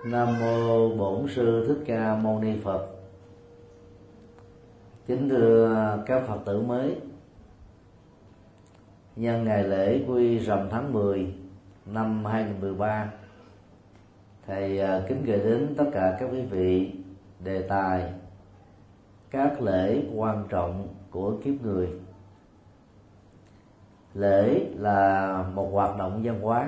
Nam mô Bổn Sư Thích Ca Mâu Ni Phật. Kính thưa các Phật tử mới, nhân ngày lễ Quy Rằm tháng 10 năm 2013, thầy kính gửi đến tất cả các quý vị đề tài các lễ quan trọng của kiếp người. Lễ là một hoạt động văn hóa.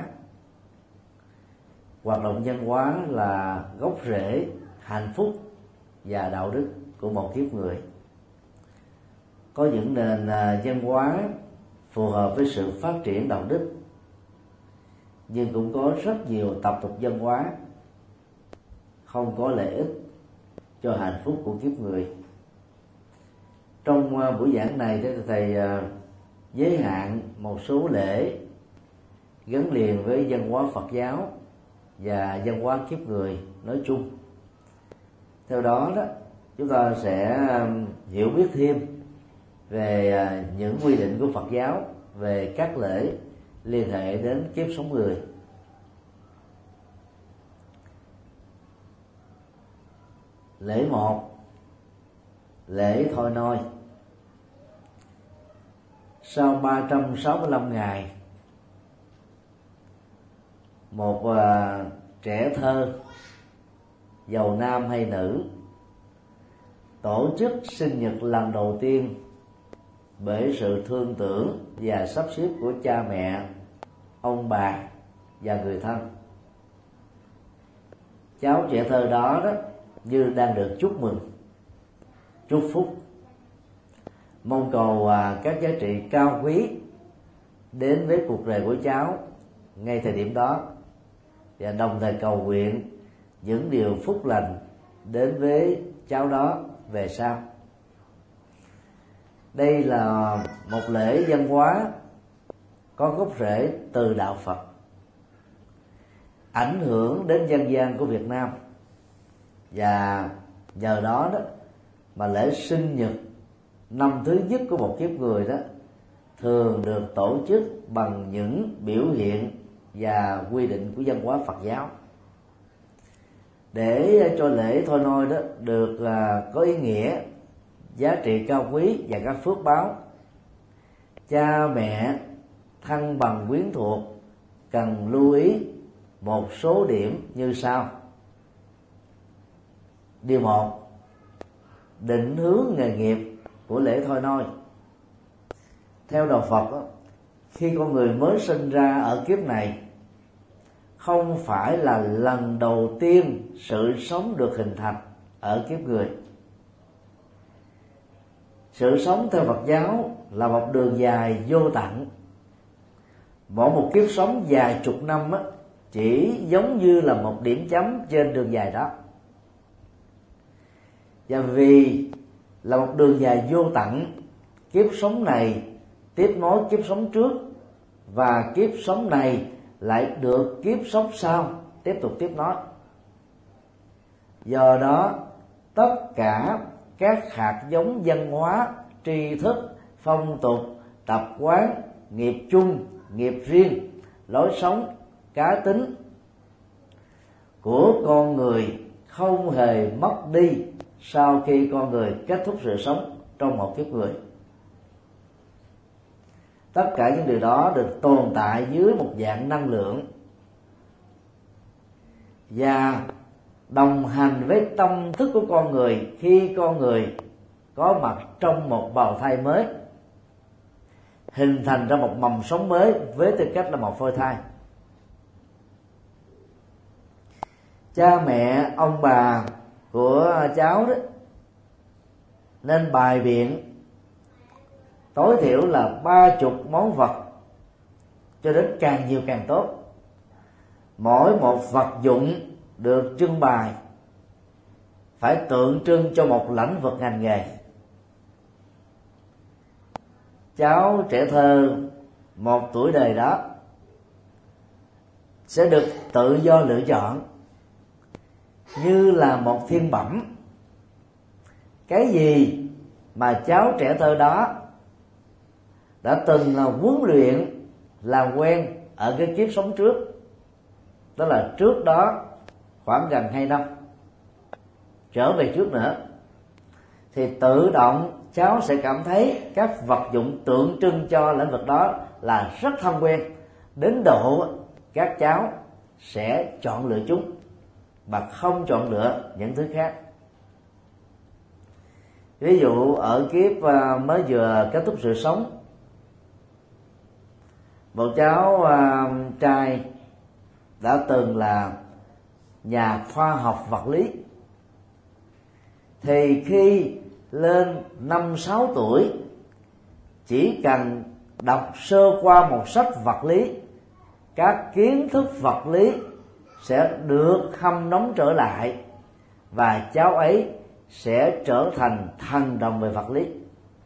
Hoạt động văn hóa là gốc rễ hạnh phúc và đạo đức của một kiếp người. Có những nền văn hóa phù hợp với sự phát triển đạo đức, nhưng cũng có rất nhiều tập tục văn hóa không có lợi ích cho hạnh phúc của kiếp người. Trong buổi giảng này thì thầy giới hạn một số lễ gắn liền với văn hóa Phật giáo và văn hóa kiếp người nói chung. Theo đó chúng ta sẽ hiểu biết thêm về những quy định của Phật giáo về các lễ liên hệ đến kiếp sống người. Lễ 1, lễ thôi nôi. Sau 365 ngày, một trẻ thơ giàu nam hay nữ tổ chức sinh nhật lần đầu tiên bởi sự thương tưởng và sắp xếp của cha mẹ, ông bà và người thân. Cháu trẻ thơ đó như đang được chúc mừng, chúc phúc, mong cầu các giá trị cao quý đến với cuộc đời của cháu ngay thời điểm đó, và đồng thời cầu nguyện những điều phúc lành đến với cháu đó về sau. Đây là một lễ văn hóa có gốc rễ từ đạo Phật, ảnh hưởng đến dân gian của Việt Nam, và nhờ đó mà lễ sinh nhật năm thứ nhất của một kiếp người thường được tổ chức bằng những biểu hiện và quy định của văn hóa Phật giáo. Để cho lễ thôi nôi được có ý nghĩa, giá trị cao quý và các phước báo, cha mẹ, thân bằng quyến thuộc cần lưu ý một số điểm như sau. Điều 1, định hướng nghề nghiệp của lễ thôi nôi. Theo đạo Phật, khi con người mới sinh ra ở kiếp này, không phải là lần đầu tiên sự sống được hình thành ở kiếp người. Sự sống theo Phật giáo là một đường dài vô tận. Mỗi một kiếp sống dài chục năm chỉ giống như là một điểm chấm trên đường dài đó. Và vì là một đường dài vô tận, kiếp sống này tiếp nối kiếp sống trước, và kiếp sống này lại được kiếp sống sau tiếp tục tiếp nối. Do đó, tất cả các hạt giống văn hóa, tri thức, phong tục, tập quán, nghiệp chung, nghiệp riêng, lối sống, cá tính của con người không hề mất đi sau khi con người kết thúc sự sống trong một kiếp người. Tất cả những điều đó được tồn tại dưới một dạng năng lượng và đồng hành với tâm thức của con người khi con người có mặt trong một bào thai mới, hình thành ra một mầm sống mới với tư cách là một phôi thai. Cha mẹ, ông bà của cháu nên bày biện tối thiểu là 30 món vật, cho đến càng nhiều càng tốt. Mỗi một vật dụng được trưng bày phải tượng trưng cho một lĩnh vực ngành nghề. Cháu trẻ thơ 1 tuổi đời đó sẽ được tự do lựa chọn như là một thiên bẩm. Cái gì mà cháu trẻ thơ đó đã từng huấn luyện làm quen ở cái kiếp sống trước, đó là trước đó khoảng gần 2 năm trở về trước nữa, thì tự động cháu sẽ cảm thấy các vật dụng tượng trưng cho lĩnh vực đó là rất thân quen, đến độ các cháu sẽ chọn lựa chúng mà không chọn lựa những thứ khác. Ví dụ ở kiếp mới vừa kết thúc sự sống, một cháu trai đã từng là nhà khoa học vật lý, thì khi lên 5-6 tuổi, chỉ cần đọc sơ qua một sách vật lý, các kiến thức vật lý sẽ được hâm nóng trở lại, và cháu ấy sẽ trở thành thần đồng về vật lý.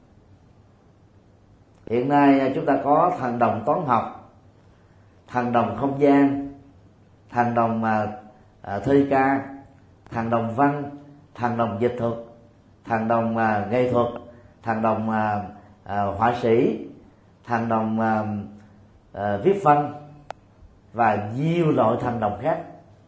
Hiện nay chúng ta có thần đồng toán học, thần đồng không gian, thần đồng thơ ca, thần đồng văn, thần đồng dịch thuật, thần đồng nghệ thuật, thần đồng họa sĩ, thần đồng viết văn và nhiều loại thần đồng khác.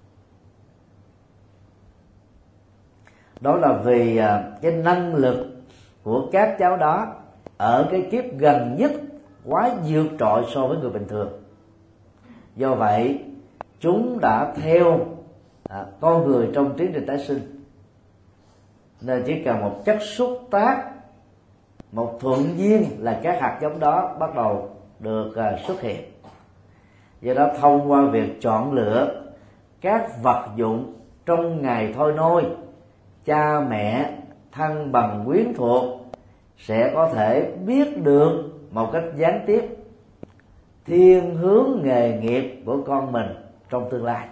Đó là vì cái năng lực của các cháu đó ở cái kiếp gần nhất quá vượt trội so với người bình thường. Do vậy chúng đã theo con người trong tiến trình tái sinh, nên chỉ cần một chất xúc tác, một thuận duyên là các hạt giống đó bắt đầu được xuất hiện. Do đó thông qua việc chọn lựa các vật dụng trong ngày thôi nôi, cha mẹ, thân bằng quyến thuộc sẽ có thể biết được một cách gián tiếp thiên hướng nghề nghiệp của con mình trong tương lai.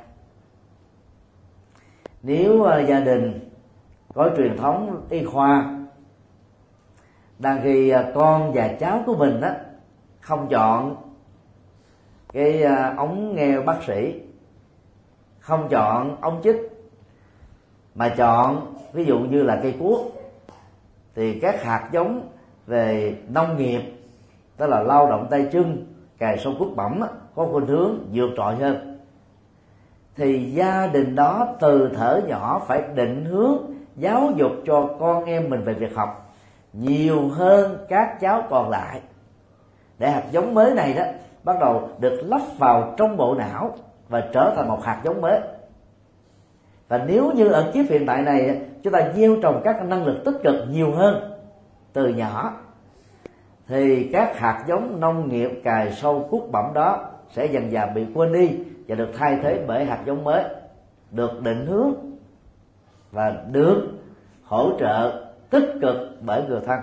Nếu gia đình có truyền thống y khoa, đang khi con và cháu của mình đó không chọn cái ống nghe bác sĩ, không chọn ống chích, mà chọn ví dụ như là cây cuốc, thì các hạt giống về nông nghiệp, tức là lao động tay chân, cày sâu cuốc bẩm, có khuynh hướng vượt trội hơn, thì gia đình đó từ thuở nhỏ phải định hướng giáo dục cho con em mình về việc học nhiều hơn các cháu còn lại, để hạt giống mới này đó bắt đầu được lắp vào trong bộ não và trở thành một hạt giống mới. Và nếu như ở kiếp hiện tại này chúng ta gieo trồng các năng lực tích cực nhiều hơn từ nhỏ, thì các hạt giống nông nghiệp cày sâu cuốc bẩm đó sẽ dần dần bị quên đi và được thay thế bởi hạt giống mới, được định hướng và được hỗ trợ tích cực bởi người thân.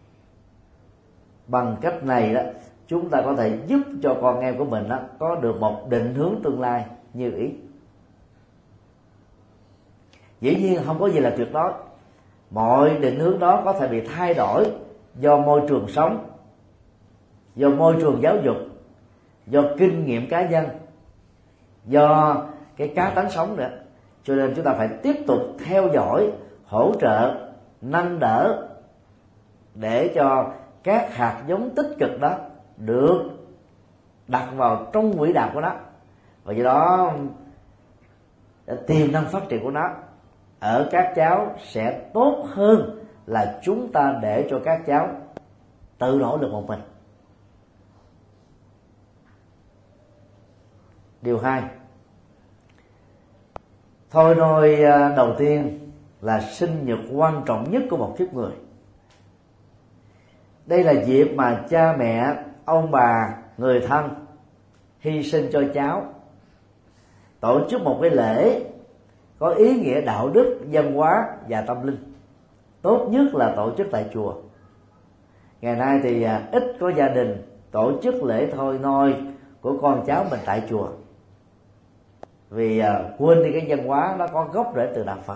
Bằng cách này đó, chúng ta có thể giúp cho con em của mình đó có được một định hướng tương lai như ý. Dĩ nhiên không có gì là tuyệt đối, mọi định hướng đó có thể bị thay đổi do môi trường sống, do môi trường giáo dục, do kinh nghiệm cá nhân, do cái cá tánh sống nữa. Cho nên chúng ta phải tiếp tục theo dõi, hỗ trợ, nâng đỡ để cho các hạt giống tích cực đó được đặt vào trong quỹ đạo của nó, và do đó tiềm năng phát triển của nó ở các cháu sẽ tốt hơn là chúng ta để cho các cháu tự nỗ lực một mình. Điều 2, thôi nôi đầu tiên là sinh nhật quan trọng nhất của một kiếp người. Đây là dịp mà cha mẹ, ông bà, người thân hy sinh cho cháu, tổ chức một cái lễ có ý nghĩa đạo đức, văn hóa và tâm linh. Tốt nhất là tổ chức tại chùa. Ngày nay thì ít có gia đình tổ chức lễ thôi nôi của con cháu mình tại chùa, vì quên đi cái văn hóa nó có gốc rễ từ đạo Phật.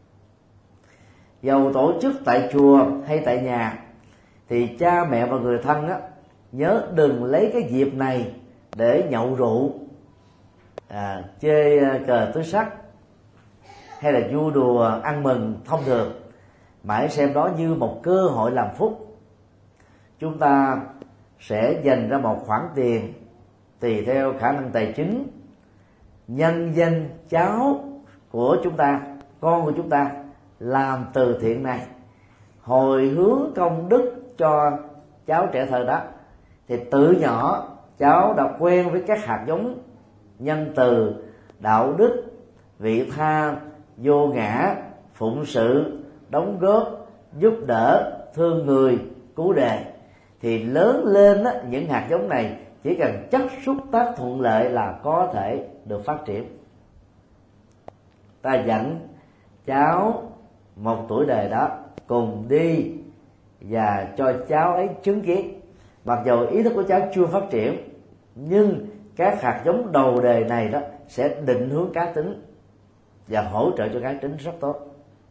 Dầu tổ chức tại chùa hay tại nhà, thì cha mẹ và người thân á, nhớ đừng lấy cái dịp này để nhậu rượu, chơi cờ tứ sắc hay là vui đùa ăn mừng thông thường, mà hãy xem đó như một cơ hội làm phúc. Chúng ta sẽ dành ra một khoản tiền tùy theo khả năng tài chính, nhân danh cháu của chúng ta, con của chúng ta làm từ thiện này, hồi hướng công đức cho cháu trẻ thơ đó, thì từ nhỏ cháu đã quen với các hạt giống nhân từ, đạo đức, vị tha, vô ngã, phụng sự, đóng góp, giúp đỡ, thương người, cứu đời. Thì lớn lên á, những hạt giống này chỉ cần chất xúc tác thuận lợi là có thể được phát triển. Ta dẫn cháu 1 tuổi đời đó cùng đi và cho cháu ấy chứng kiến, mặc dù ý thức của cháu chưa phát triển, nhưng các hạt giống đầu đời này đó sẽ định hướng cá tính và hỗ trợ cho cá tính rất tốt.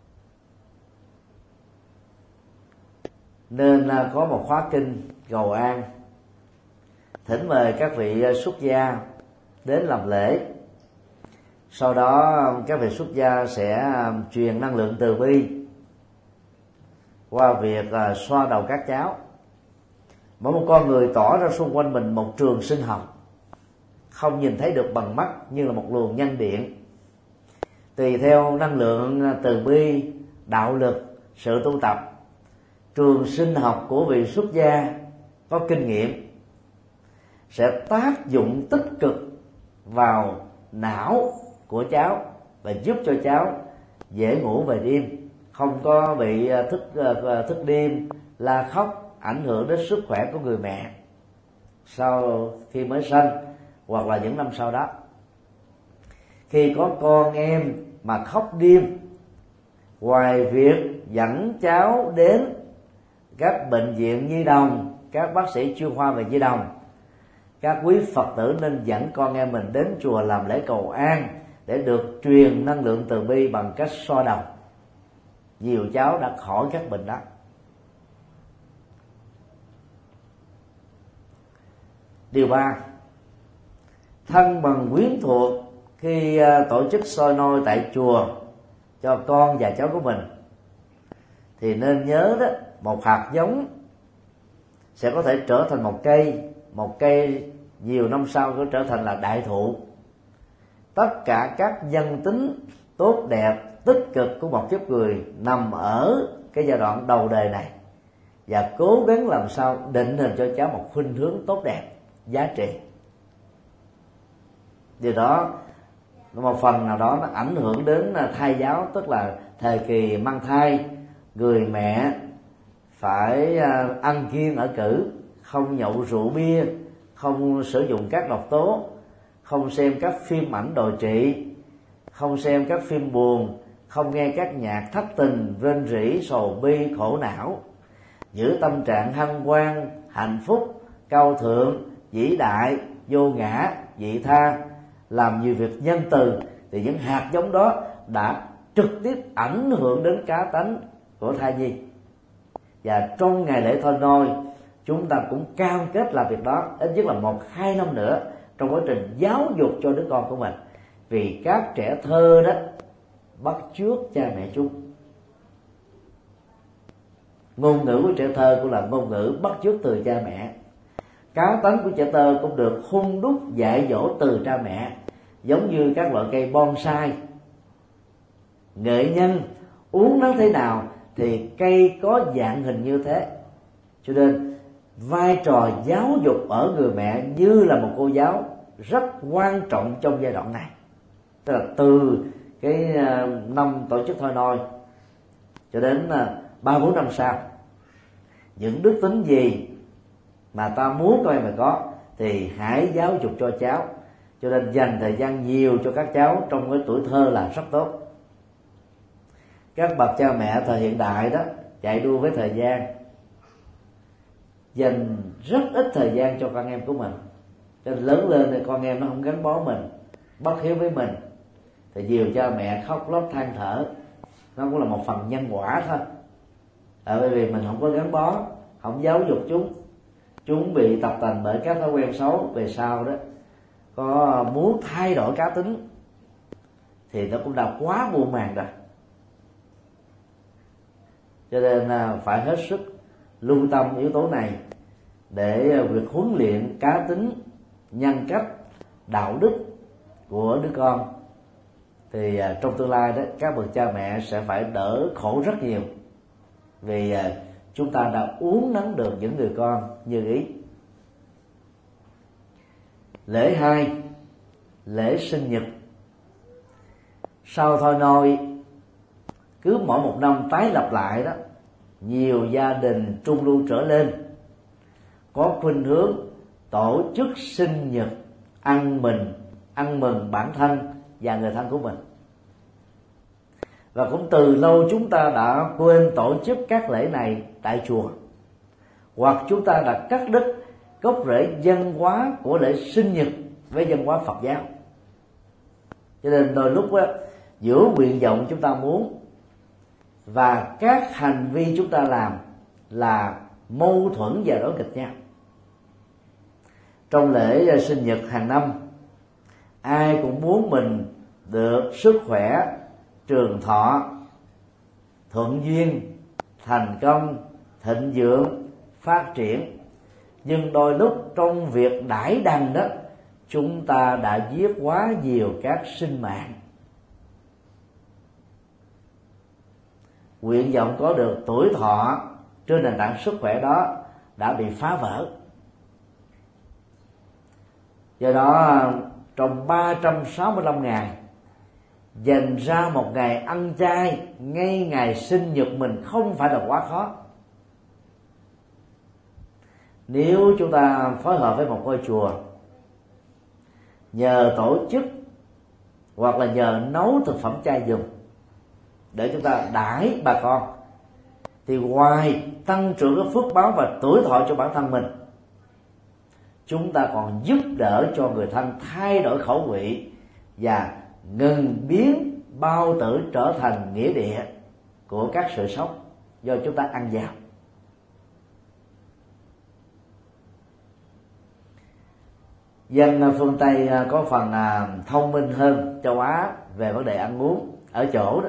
Nên có một khóa kinh cầu an, thỉnh mời các vị xuất gia đến làm lễ. Sau đó các vị xuất gia sẽ truyền năng lượng từ bi qua việc xoa đầu các cháu. Mỗi một con người tỏ ra xung quanh mình một trường sinh học, không nhìn thấy được bằng mắt, như là một luồng nhân điện. Tùy theo năng lượng từ bi, đạo lực, sự tu tập, trường sinh học của vị xuất gia có kinh nghiệm sẽ tác dụng tích cực vào não của cháu và giúp cho cháu dễ ngủ về đêm, không có bị thức đêm, la khóc, ảnh hưởng đến sức khỏe của người mẹ sau khi mới sanh hoặc là những năm sau đó. Khi có con em mà khóc đêm, ngoài việc dẫn cháu đến các bệnh viện nhi đồng, các bác sĩ chuyên khoa về nhi đồng, các quý Phật tử nên dẫn con em mình đến chùa làm lễ cầu an để được truyền năng lượng từ bi bằng cách xoa đầu. Nhiều cháu đã khỏi các bệnh đó. Điều 3, thân bằng quyến thuộc khi tổ chức soi nôi tại chùa cho con và cháu của mình thì nên nhớ đó, một hạt giống sẽ có thể trở thành một cây nhiều năm sau có trở thành là đại thụ. Tất cả các nhân tính tốt đẹp, tích cực của một kiếp người nằm ở cái giai đoạn đầu đời này, và cố gắng làm sao định hình cho cháu một khuynh hướng tốt đẹp, giá trị. Điều đó một phần nào đó nó ảnh hưởng đến thai giáo, tức là thời kỳ mang thai, người mẹ phải ăn kiêng ở cữ, không nhậu rượu bia, không sử dụng các độc tố, không xem các phim ảnh đồi trụy, không xem các phim buồn, không nghe các nhạc thất tình, rên rỉ, sầu bi, khổ não, giữ tâm trạng hân hoan, hạnh phúc, cao thượng, vĩ đại, vô ngã, vị tha, làm nhiều việc nhân từ, thì những hạt giống đó đã trực tiếp ảnh hưởng đến cá tánh của thai nhi. Và trong ngày lễ thôi nôi, chúng ta cũng cam kết làm việc đó ít nhất là 1-2 năm nữa trong quá trình giáo dục cho đứa con của mình, vì các trẻ thơ đó bắt chước cha mẹ chúng. Ngôn ngữ của trẻ thơ cũng là ngôn ngữ bắt chước từ cha mẹ. Cá tánh của trẻ thơ cũng được hun đúc dạy dỗ từ cha mẹ, giống như các loại cây bonsai. Nghệ nhân uốn nó thế nào thì cây có dạng hình như thế. Cho nên vai trò giáo dục ở người mẹ như là một cô giáo rất quan trọng trong giai đoạn này, tức là từ cái năm tổ chức thôi nôi cho đến 3-4 năm sau. Những đức tính gì mà ta muốn coi mà có thì hãy giáo dục cho cháu. Cho nên dành thời gian nhiều cho các cháu trong cái tuổi thơ là rất tốt. Các bậc cha mẹ thời hiện đại đó chạy đua với thời gian, dành rất ít thời gian cho con em của mình, cho nên lớn lên thì con em nó không gắn bó mình, bất hiếu với mình, thì nhiều cha mẹ khóc lóc than thở. Nó cũng là một phần nhân quả thôi, bởi vì mình không có gắn bó, không giáo dục chúng bị tập tành bởi các thói quen xấu. Về sau đó có muốn thay đổi cá tính thì nó cũng đã quá muộn màng rồi. Cho nên phải hết sức lưu tâm yếu tố này để việc huấn luyện cá tính, nhân cách, đạo đức của đứa con thì trong tương lai đó các bậc cha mẹ sẽ phải đỡ khổ rất nhiều, vì chúng ta đã uốn nắn được những người con như ý. Lễ 2, lễ sinh nhật. Sau thôi nôi cứ mỗi một năm tái lập lại đó, nhiều gia đình trung lưu trở lên có khuynh hướng tổ chức sinh nhật ăn mừng bản thân và người thân của mình. Và cũng từ lâu chúng ta đã quên tổ chức các lễ này tại chùa, hoặc chúng ta đã cắt đứt gốc rễ văn hóa của lễ sinh nhật với văn hóa Phật giáo. Cho nên đôi lúc đó, giữa nguyện vọng chúng ta muốn và các hành vi chúng ta làm là mâu thuẫn và đối nghịch nhau. Trong lễ sinh nhật hàng năm, ai cũng muốn mình được sức khỏe, trường thọ, thuận duyên, thành công, thịnh vượng, phát triển. Nhưng đôi lúc trong việc đãi đằng đó, chúng ta đã giết quá nhiều các sinh mạng. Nguyện vọng có được tuổi thọ trên nền tảng sức khỏe đó đã bị phá vỡ. Do đó trong 365 ngày, dành ra một ngày ăn chay ngay ngày sinh nhật mình không phải là quá khó. Nếu chúng ta phối hợp với một ngôi chùa, nhờ tổ chức hoặc là nhờ nấu thực phẩm chay dùng để chúng ta đãi bà con, thì ngoài tăng trưởng cái phước báo và tuổi thọ cho bản thân mình, chúng ta còn giúp đỡ cho người thân thay đổi khẩu vị và ngừng biến bao tử trở thành nghĩa địa của các sự sống do chúng ta ăn vào. Dân phương Tây có phần thông minh hơn châu Á về vấn đề ăn uống ở chỗ đó,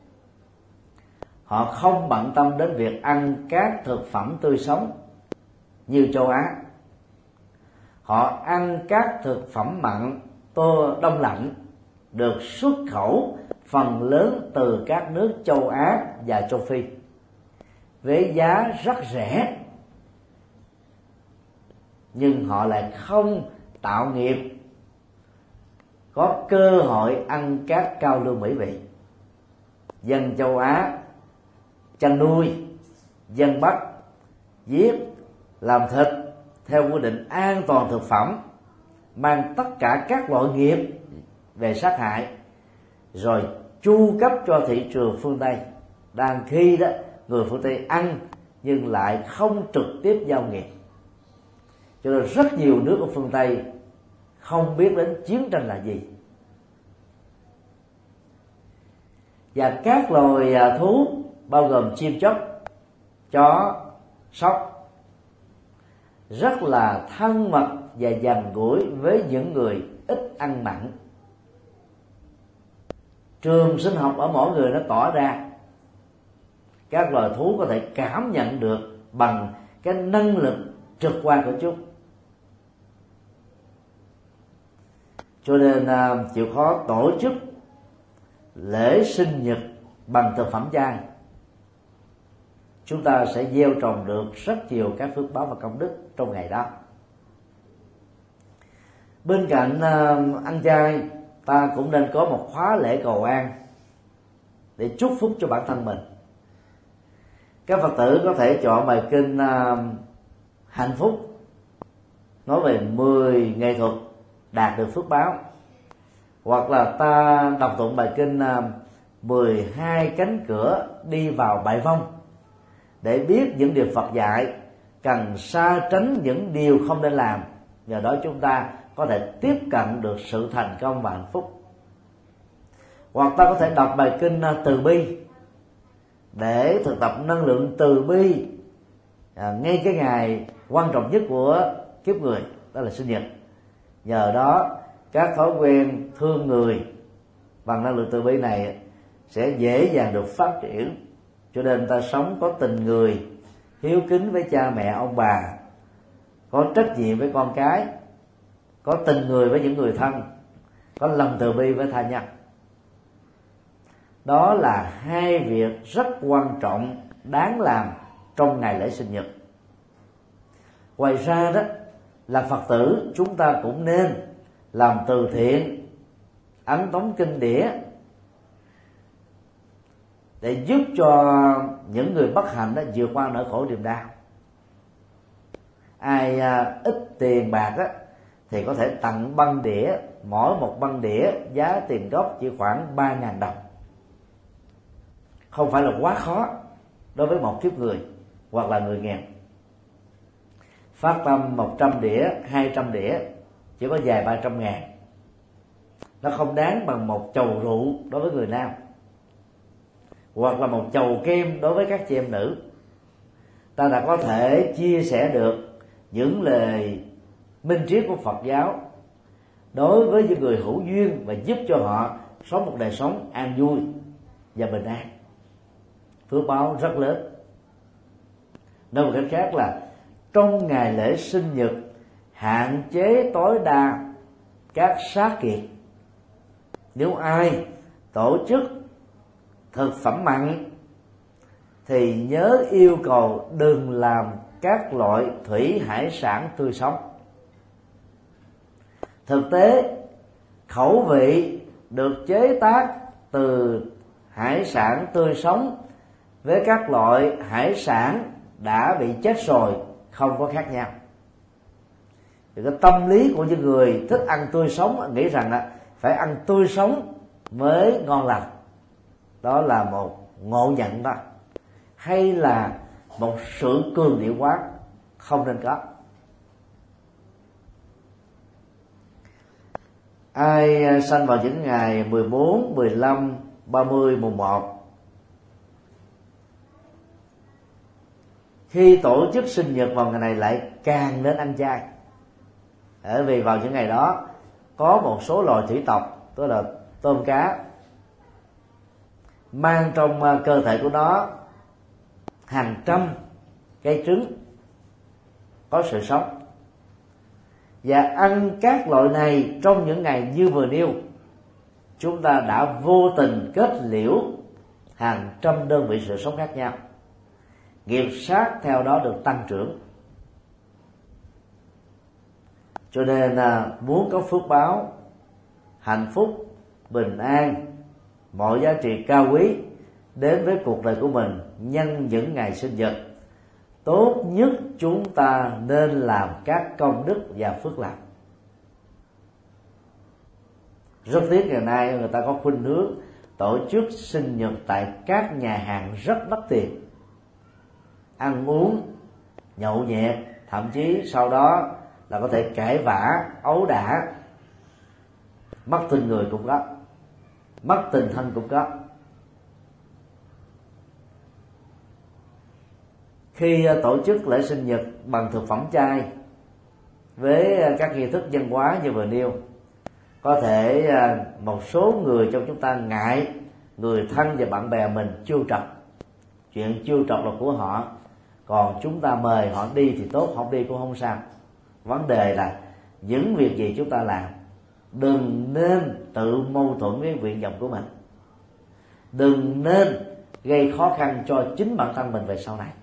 họ không bận tâm đến việc ăn các thực phẩm tươi sống như châu Á. Họ ăn các thực phẩm mặn, đông lạnh được xuất khẩu phần lớn từ các nước châu Á và châu Phi với giá rất rẻ, nhưng họ lại không tạo nghiệp có cơ hội ăn các cao lương mỹ vị. Dân châu Á chăn nuôi, dân Bắc giết, làm thịt theo quy định an toàn thực phẩm, mang tất cả các loại nghiệp về sát hại, rồi chu cấp cho thị trường phương Tây. Đang khi đó người phương Tây ăn nhưng lại không trực tiếp giao nghiệp, cho nên rất nhiều nước ở phương Tây không biết đến chiến tranh là gì. Và các loài thú bao gồm chim chóc, chó, sóc rất là thân mật và gần gũi với những người ít ăn mặn. Trường sinh học ở mỗi người nó tỏ ra các loài thú có thể cảm nhận được bằng cái năng lực trực quan của chúng. Cho nên chịu khó tổ chức lễ sinh nhật bằng thực phẩm chay, chúng ta sẽ gieo trồng được rất nhiều các phước báo và công đức trong ngày đó. Bên cạnh ăn chay, ta cũng nên có một khóa lễ cầu an để chúc phúc cho bản thân mình. Các Phật tử có thể chọn bài kinh hạnh phúc nói về 10 nghệ thuật đạt được phước báo, hoặc là ta đọc tụng bài kinh 12 cánh cửa đi vào bại vong để biết những điều Phật dạy, cần xa tránh những điều không nên làm. Nhờ đó chúng ta có thể tiếp cận được sự thành công và hạnh phúc. Hoặc ta có thể đọc bài kinh từ bi để thực tập năng lượng từ bi ngay cái ngày quan trọng nhất của kiếp người, đó là sinh nhật. Nhờ đó các thói quen thương người bằng năng lượng từ bi này sẽ dễ dàng được phát triển. Cho nên ta sống có tình người, hiếu kính với cha mẹ ông bà, có trách nhiệm với con cái, có tình người với những người thân, có lòng từ bi với tha nhân. Đó là hai việc rất quan trọng đáng làm trong ngày lễ sinh nhật. Ngoài ra đó, là Phật tử chúng ta cũng nên làm từ thiện, ấn tống kinh đĩa để giúp cho những người bất hạnh đó vượt qua nỗi khổ niềm đau. Ai ít tiền bạc á, thì có thể tặng băng đĩa, mỗi một băng đĩa giá tiền gốc chỉ khoảng 3.000 đồng. Không phải là quá khó đối với một kiếp người hoặc là người nghèo. Phát tâm 100 đĩa, 200 đĩa chỉ có vài 300.000. Nó không đáng bằng một chầu rượu đối với người nam, hoặc là một chầu kem đối với các chị em nữ. Ta đã có thể chia sẻ được những lời minh triết của Phật giáo đối với những người hữu duyên và giúp cho họ sống một đời sống an vui và bình an. Phước báo rất lớn. Nói một cách khác là trong ngày lễ sinh nhật, hạn chế tối đa các sát kiệt. Nếu ai tổ chức thực phẩm mặn thì nhớ yêu cầu đừng làm các loại thủy hải sản tươi sống. Thực tế, khẩu vị được chế tác từ hải sản tươi sống với các loại hải sản đã bị chết rồi không có khác nhau. Thì cái tâm lý của những người thích ăn tươi sống nghĩ rằng là phải ăn tươi sống mới ngon lành. Đó là một ngộ nhận đó, hay là một sự cường điệu quá, không nên có. Ai sanh vào những ngày 14, 15, 30, mùng 1, khi tổ chức sinh nhật vào ngày này lại càng nên ăn chay. Bởi vì vào những ngày đó có một số loài thủy tộc, tức là tôm cá, mang trong cơ thể của nó hàng trăm cây trứng có sự sống, và ăn các loại này trong những ngày như vừa nêu, chúng ta đã vô tình kết liễu hàng trăm đơn vị sự sống khác nhau. Nghiệp sát theo đó được tăng trưởng. Cho nên muốn có phước báo, hạnh phúc, bình an, mọi giá trị cao quý đến với cuộc đời của mình nhân những ngày sinh nhật, tốt nhất chúng ta nên làm các công đức và phước lành. Rất tiếc ngày nay người ta có khuynh hướng tổ chức sinh nhật tại các nhà hàng rất đắt tiền, ăn uống nhậu nhẹt, thậm chí sau đó là có thể cãi vã, ấu đả, mất tình người cũng có, mất tình thân cũng có. Khi tổ chức lễ sinh nhật bằng thực phẩm chay với các nghi thức văn hóa như vừa nêu, có thể một số người trong chúng ta ngại người thân và bạn bè mình chiêu trọc. Chuyện chiêu trọc là của họ, còn chúng ta mời họ đi thì tốt, không đi cũng không sao. Vấn đề là những việc gì chúng ta làm, đừng nên tự mâu thuẫn với nguyện vọng của mình, đừng nên gây khó khăn cho chính bản thân mình về sau này.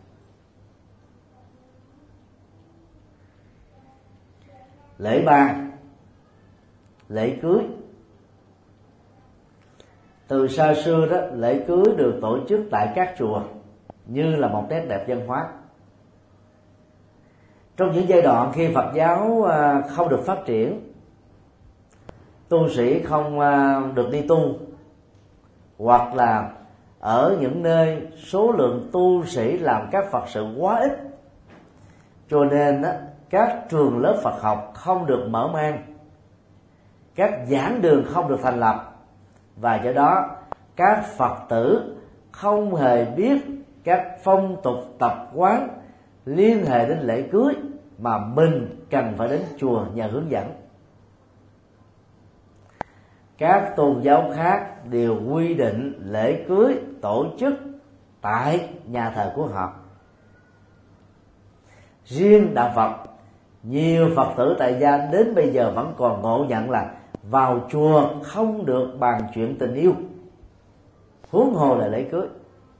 Lễ ba, lễ cưới. Từ xa xưa đó, lễ cưới được tổ chức tại các chùa như là một nét đẹp văn hóa. Trong những giai đoạn khi Phật giáo không được phát triển, tu sĩ không được đi tu, hoặc là ở những nơi số lượng tu sĩ làm các Phật sự quá ít, cho nên các trường lớp Phật học không được mở mang, các giảng đường không được thành lập, và do đó các Phật tử không hề biết các phong tục tập quán liên hệ đến lễ cưới mà mình cần phải đến chùa nhờ hướng dẫn. Các tôn giáo khác đều quy định lễ cưới tổ chức tại nhà thờ của họ. Riêng đạo Phật, nhiều Phật tử tại gia đến bây giờ vẫn còn ngộ nhận là vào chùa không được bàn chuyện tình yêu. huống hồ là lễ cưới.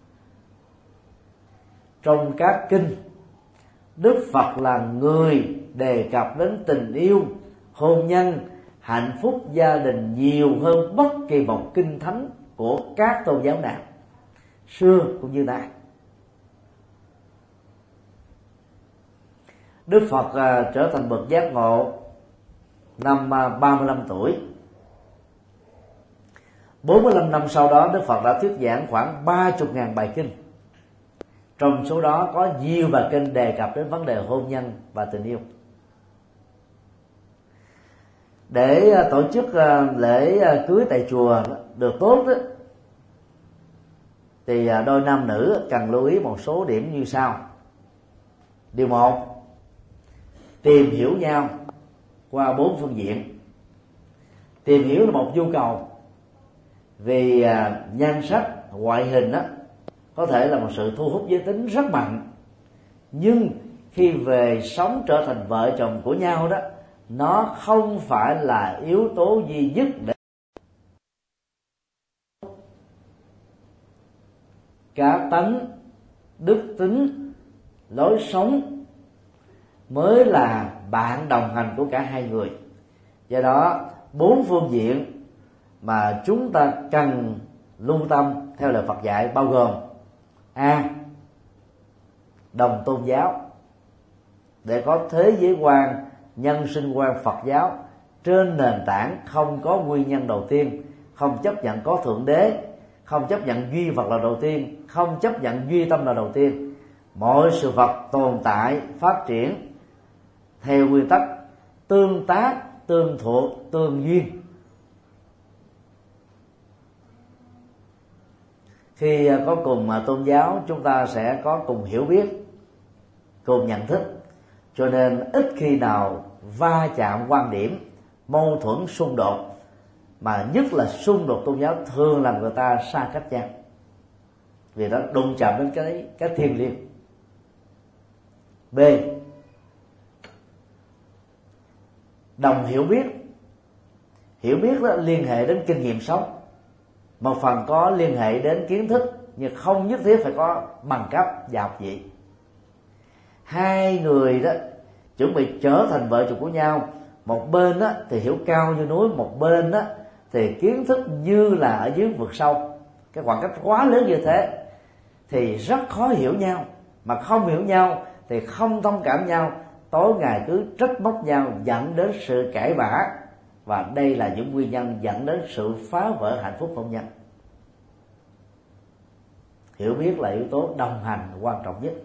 Trong các kinh, Đức Phật là người đề cập đến tình yêu, hôn nhân, hạnh phúc gia đình nhiều hơn bất kỳ một kinh thánh của các tôn giáo nào, xưa cũng như nay. Đức Phật trở thành bậc giác ngộ năm 35 tuổi. 45 năm sau đó, Đức Phật đã thuyết giảng khoảng 30.000 bài kinh. Trong số đó có nhiều bài kinh đề cập đến vấn đề hôn nhân và tình yêu. Để tổ chức lễ cưới tại chùa được tốt đó, thì đôi nam nữ cần lưu ý một số điểm như sau. Điều 1, tìm hiểu nhau qua 4 phương diện. Tìm hiểu là một nhu cầu, vì nhan sắc, ngoại hình đó có thể là một sự thu hút giới tính rất mạnh, nhưng khi về sống trở thành vợ chồng của nhau đó, nó không phải là yếu tố duy nhất để cá tánh, đức tính, lối sống mới là bạn đồng hành của cả hai người. Do đó 4 phương diện mà chúng ta cần lưu tâm theo lời Phật dạy bao gồm: A, đồng tôn giáo, để có thế giới quan, nhân sinh quan Phật giáo trên nền tảng không có nguyên nhân đầu tiên, không chấp nhận có thượng đế, không chấp nhận duy vật là đầu tiên, không chấp nhận duy tâm là đầu tiên. Mọi sự vật tồn tại, phát triển theo nguyên tắc tương tác, tương thuộc, tương duyên. Khi có cùng tôn giáo, chúng ta sẽ có cùng hiểu biết, cùng nhận thức, cho nên ít khi nào va chạm quan điểm, mâu thuẫn, xung đột, mà nhất là xung đột tôn giáo thường làm người ta xa cách nhau, vì nó đụng chạm đến cái thiêng liêng. B, đồng hiểu biết. Hiểu biết đó liên hệ đến kinh nghiệm sống, một phần có liên hệ đến kiến thức, nhưng không nhất thiết phải có bằng cấp và học vị. Hai người đó chuẩn bị trở thành vợ chồng của nhau, một bên đó thì hiểu cao như núi, một bên đó thì kiến thức như là ở dưới vực sâu, cái khoảng cách quá lớn như thế thì rất khó hiểu nhau. Mà không hiểu nhau thì không thông cảm nhau, tối ngày cứ trách móc nhau, dẫn đến sự cãi vã, và đây là những nguyên nhân dẫn đến sự phá vỡ hạnh phúc hôn nhân. Hiểu biết là yếu tố đồng hành quan trọng nhất.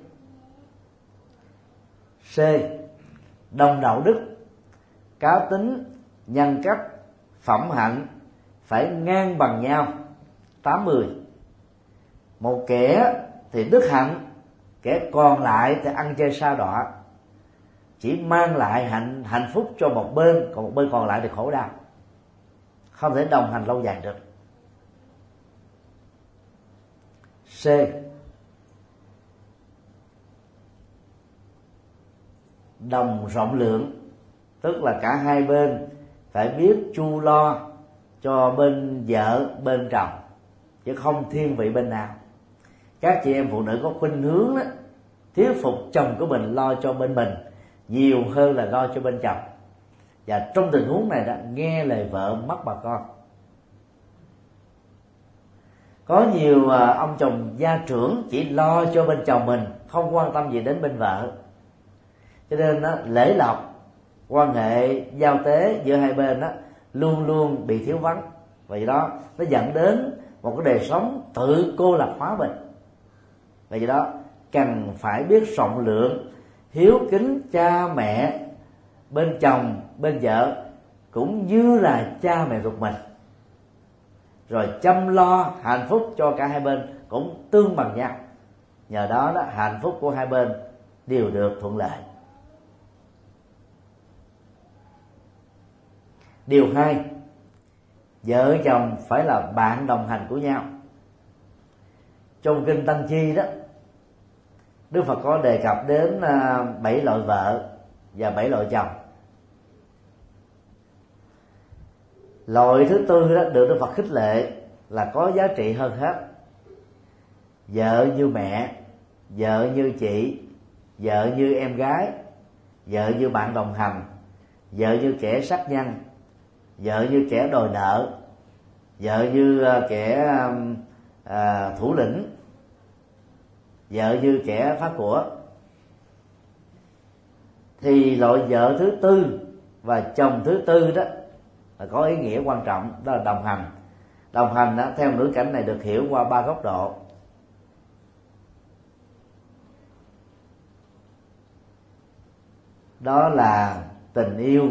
C, đồng đạo đức. Cá tính, nhân cách, phẩm hạnh phải ngang bằng nhau, 80. Một kẻ thì đức hạnh, kẻ còn lại thì ăn chơi sa đọa, chỉ mang lại hạnh phúc cho một bên, còn một bên còn lại thì khổ đau, không thể đồng hành lâu dài được. C, đồng rộng lượng, tức là cả hai bên phải biết chu lo cho bên vợ, bên chồng, chứ không thiên vị bên nào. Các chị em phụ nữ có khuynh hướng đó, thuyết phục chồng của mình lo cho bên mình nhiều hơn là lo cho bên chồng, và trong tình huống này đó, nghe lời vợ mất bà con. Có nhiều ông chồng gia trưởng chỉ lo cho bên chồng mình, không quan tâm gì đến bên vợ, cho nên đó, lễ lộc, quan hệ giao tế giữa hai bên đó luôn luôn bị thiếu vắng, vì đó nó dẫn đến một cái đời sống tự cô lập hóa mình. Vì đó cần phải biết rộng lượng, hiếu kính cha mẹ bên chồng, bên vợ, cũng như là cha mẹ ruột mình, rồi chăm lo hạnh phúc cho cả hai bên cũng tương bằng nhau. Nhờ đó đó, hạnh phúc của hai bên đều được thuận lợi. Điều 2, vợ chồng phải là bạn đồng hành của nhau. Trong kinh Tăng Chi đó, Đức Phật có đề cập đến 7 loại vợ và 7 loại chồng. Loại thứ tư đó được Đức Phật khích lệ là có giá trị hơn hết, vợ như mẹ, vợ như chị, vợ như em gái, vợ như bạn đồng hành, vợ như kẻ sát nhân, vợ như kẻ đòi nợ, vợ như kẻ thủ lĩnh, vợ như kẻ phá của. Thì loại vợ thứ tư và chồng thứ tư đó là có ý nghĩa quan trọng, đó là đồng hành. Đồng hành đó, theo ngữ cảnh này được hiểu qua 3 góc độ. Đó là tình yêu,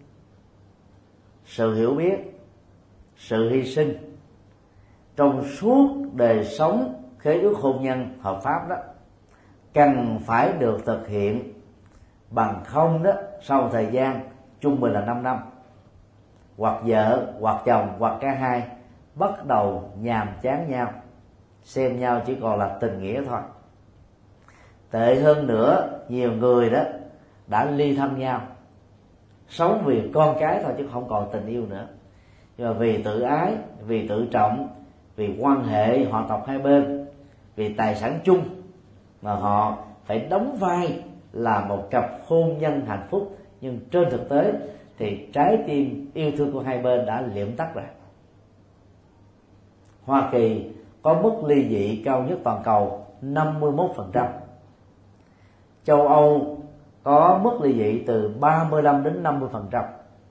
sự hiểu biết, sự hy sinh trong suốt đời sống khế ước hôn nhân hợp pháp đó, cần phải được thực hiện, bằng không đó sau thời gian trung bình là 5 năm, hoặc vợ hoặc chồng hoặc cả hai bắt đầu nhàm chán nhau, xem nhau chỉ còn là tình nghĩa thôi. Tệ hơn nữa, nhiều người đó đã ly thân nhau, sống vì con cái thôi chứ không còn tình yêu nữa. Nhưng mà vì tự ái, vì tự trọng, vì quan hệ họ tộc hai bên, vì tài sản chung mà họ phải đóng vai là một cặp hôn nhân hạnh phúc. Nhưng trên thực tế thì trái tim yêu thương của hai bên đã liệm tắt rồi. Hoa Kỳ có mức ly dị cao nhất toàn cầu 51%. Châu Âu có mức ly dị từ 35 đến 50%.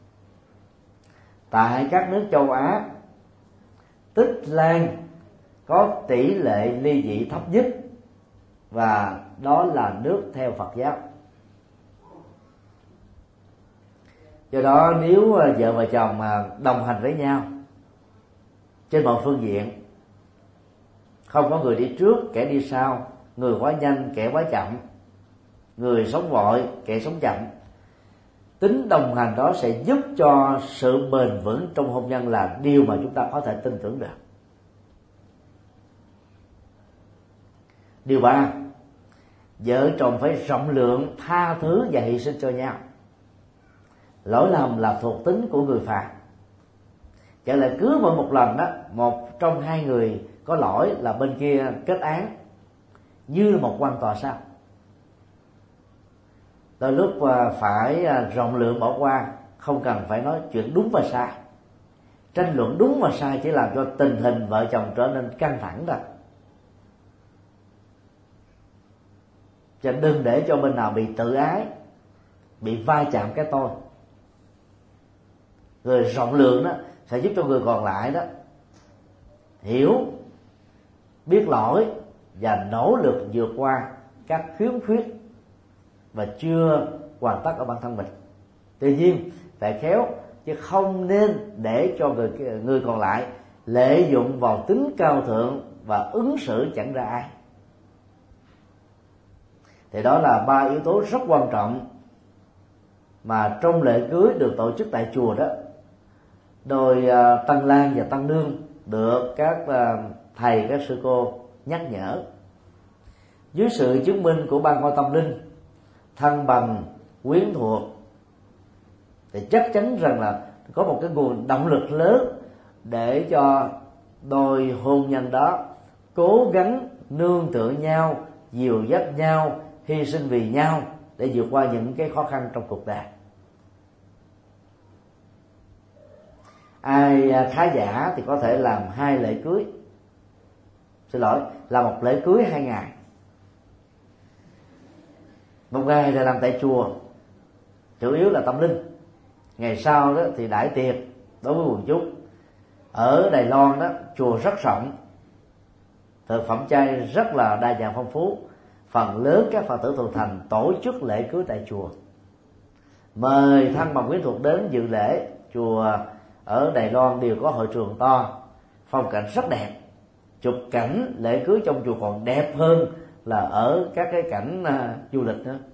Tại các nước châu Á, Tích Lan có tỷ lệ ly dị thấp nhất, và đó là nước theo Phật giáo. Do đó nếu vợ và chồng mà đồng hành với nhau trên mọi phương diện, không có người đi trước kẻ đi sau, người quá nhanh kẻ quá chậm, người sống vội kẻ sống chậm, tính đồng hành đó sẽ giúp cho sự bền vững trong hôn nhân là điều mà chúng ta có thể tin tưởng được. Điều 3, vợ chồng phải rộng lượng, tha thứ và hy sinh cho nhau. Lỗi lầm là thuộc tính của người phàm. Chẳng lẽ cứ mỗi một lần đó, một trong hai người có lỗi là bên kia kết án như là một quan tòa sao? Đôi lúc phải rộng lượng bỏ qua, không cần phải nói chuyện đúng và sai. Tranh luận đúng và sai chỉ làm cho tình hình vợ chồng trở nên căng thẳng thôi. Cho đừng để cho bên nào bị tự ái, bị va chạm cái tôi. Người rộng lượng đó sẽ giúp cho người còn lại đó hiểu, biết lỗi và nỗ lực vượt qua các khiếm khuyết và chưa hoàn tất ở bản thân mình. Tuy nhiên phải khéo, chứ không nên để cho người còn lại lợi dụng vào tính cao thượng và ứng xử chẳng ra ai. Thì đó là 3 yếu tố rất quan trọng mà trong lễ cưới được tổ chức tại chùa đó, đôi tân lang và tân nương được các thầy, các sư cô nhắc nhở. Dưới sự chứng minh của ban ngôi tâm linh, thân bằng, quyến thuộc, thì chắc chắn rằng là có một cái nguồn động lực lớn để cho đôi hôn nhân đó cố gắng nương tựa nhau, dìu dắt nhau, hy sinh vì nhau để vượt qua những cái khó khăn trong cuộc đời. Ai khá giả thì có thể làm 2 lễ cưới, là một lễ cưới 2 ngày. Một ngày là làm tại chùa, chủ yếu là tâm linh. Ngày sau đó thì đãi tiệc đối với quần chúng. Ở Đài Loan đó, chùa rất rộng, thực phẩm chay rất là đa dạng phong phú. Phần lớn các Phật tử thuần thành tổ chức lễ cưới tại chùa, mời thân bằng quyến thuộc đến dự lễ. Chùa ở Đài Loan đều có hội trường to, phong cảnh rất đẹp. Chụp cảnh lễ cưới trong chùa còn đẹp hơn là ở các cái cảnh du lịch nữa.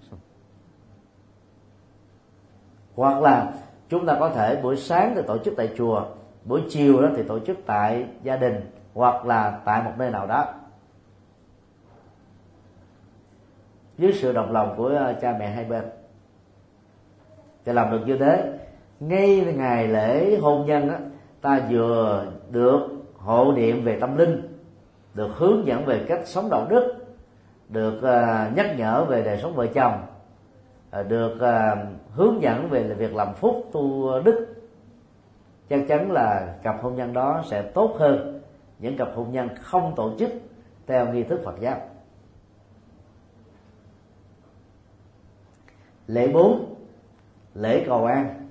Hoặc là chúng ta có thể buổi sáng thì tổ chức tại chùa, buổi chiều đó thì tổ chức tại gia đình hoặc là tại một nơi nào đó, dưới sự đồng lòng của cha mẹ hai bên. Để làm được như thế, ngay ngày lễ hôn nhân á, ta vừa được hộ niệm về tâm linh, được hướng dẫn về cách sống đạo đức, được nhắc nhở về đời sống vợ chồng, được hướng dẫn về việc làm phúc tu đức, chắc chắn là cặp hôn nhân đó sẽ tốt hơn những cặp hôn nhân không tổ chức theo nghi thức Phật giáo. Lễ 4, lễ cầu an.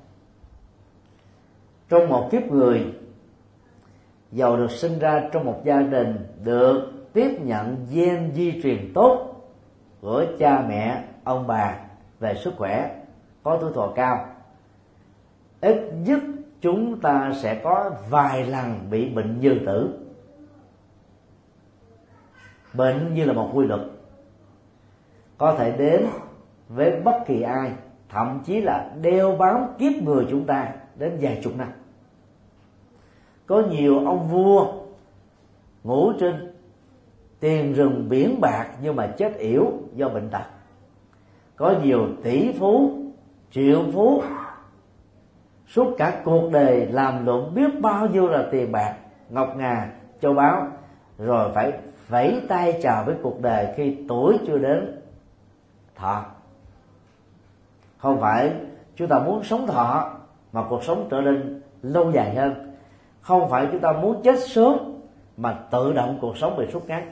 Trong một kiếp người, dầu được sinh ra trong một gia đình được tiếp nhận gen di truyền tốt của cha mẹ, ông bà về sức khỏe, có tuổi thọ cao, ít nhất chúng ta sẽ có vài lần bị bệnh như tử. Bệnh như là một quy luật, có thể đến với bất kỳ ai, thậm chí là đeo bám kiếp người chúng ta đến vài chục năm. Có nhiều ông vua ngủ trên tiền rừng biển bạc nhưng mà chết yểu do bệnh tật. Có nhiều tỷ phú, triệu phú suốt cả cuộc đời làm lụng biết bao nhiêu là tiền bạc, ngọc ngà, châu báu, rồi phải vẫy tay chào với cuộc đời khi tuổi chưa đến thọ. Không phải chúng ta muốn sống thọ mà cuộc sống trở nên lâu dài hơn, không phải chúng ta muốn chết sớm mà tự động cuộc sống bị rút ngắn.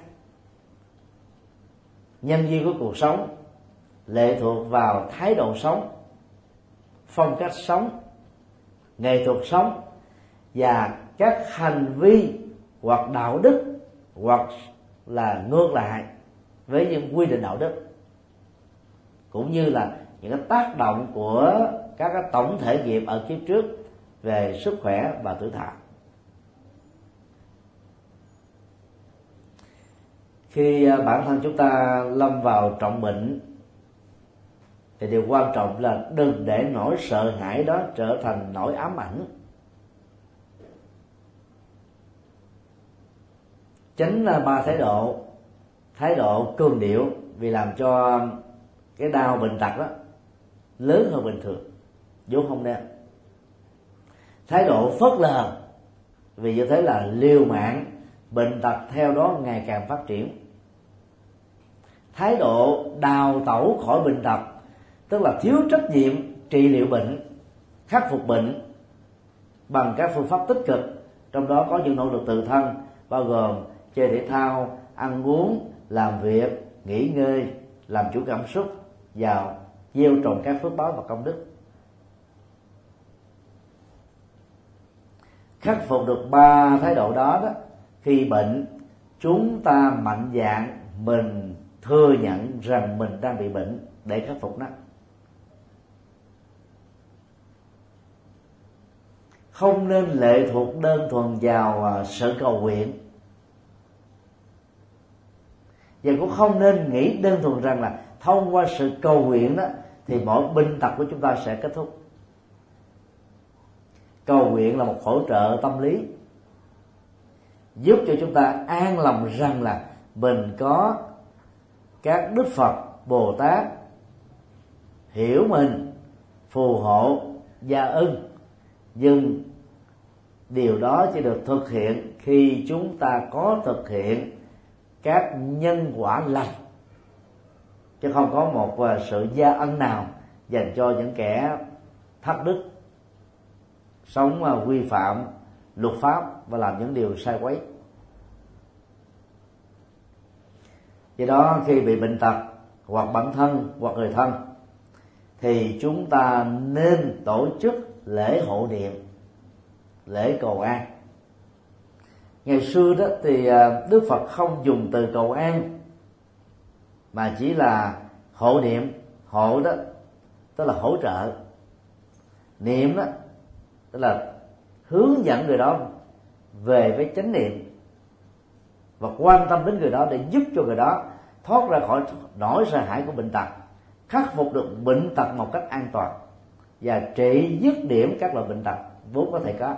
Nhân duyên của cuộc sống lệ thuộc vào thái độ sống, phong cách sống, nghệ thuật sống và các hành vi hoặc đạo đức hoặc là ngược lại với những quy định đạo đức, cũng như là những cái tác động của các cái tổng thể nghiệp ở kiếp trước về sức khỏe và tuổi thọ. Khi bản thân chúng ta lâm vào trọng bệnh thì điều quan trọng là đừng để nỗi sợ hãi đó trở thành nỗi ám ảnh. Tránh ba thái độ cương điệu, vì làm cho cái đau bệnh tật đó lớn hơn bình thường, vốn không nên. Thái độ phớt lờ, vì như thế là liều mạng, bệnh tật theo đó ngày càng phát triển. Thái độ đào tẩu khỏi bệnh tật, tức là thiếu trách nhiệm trị liệu bệnh, khắc phục bệnh bằng các phương pháp tích cực, trong đó có những nỗ lực tự thân, bao gồm chơi thể thao, ăn uống, làm việc, nghỉ ngơi, làm chủ cảm xúc, và gieo trồng các phước báo và công đức. Khắc phục được ba thái độ đó, khi bệnh chúng ta mạnh dạn mình thừa nhận rằng mình đang bị bệnh để khắc phục nó. Không nên lệ thuộc đơn thuần vào sự cầu nguyện, và cũng không nên nghĩ đơn thuần rằng là thông qua sự cầu nguyện đó thì mọi bệnh tật của chúng ta sẽ kết thúc. Cầu nguyện là một hỗ trợ tâm lý, giúp cho chúng ta an lòng rằng là mình có các Đức Phật, Bồ Tát hiểu mình, phù hộ, gia ân. Nhưng điều đó chỉ được thực hiện khi chúng ta có thực hiện các nhân quả lành, chứ không có một sự gia ân nào dành cho những kẻ thất đức, sống vi phạm luật pháp và làm những điều sai quấy. Do đó khi bị bệnh tật hoặc bản thân hoặc người thân thì chúng ta nên tổ chức lễ hộ niệm, lễ cầu an. Ngày xưa đó thì Đức Phật không dùng từ cầu an mà chỉ là hộ niệm. Hộ đó tức là hỗ trợ, niệm đó tức là hướng dẫn người đó về với chánh niệm và quan tâm đến người đó để giúp cho người đó thoát ra khỏi nỗi sợ hãi của bệnh tật, khắc phục được bệnh tật một cách an toàn và trị dứt điểm các loại bệnh tật vốn có thể có.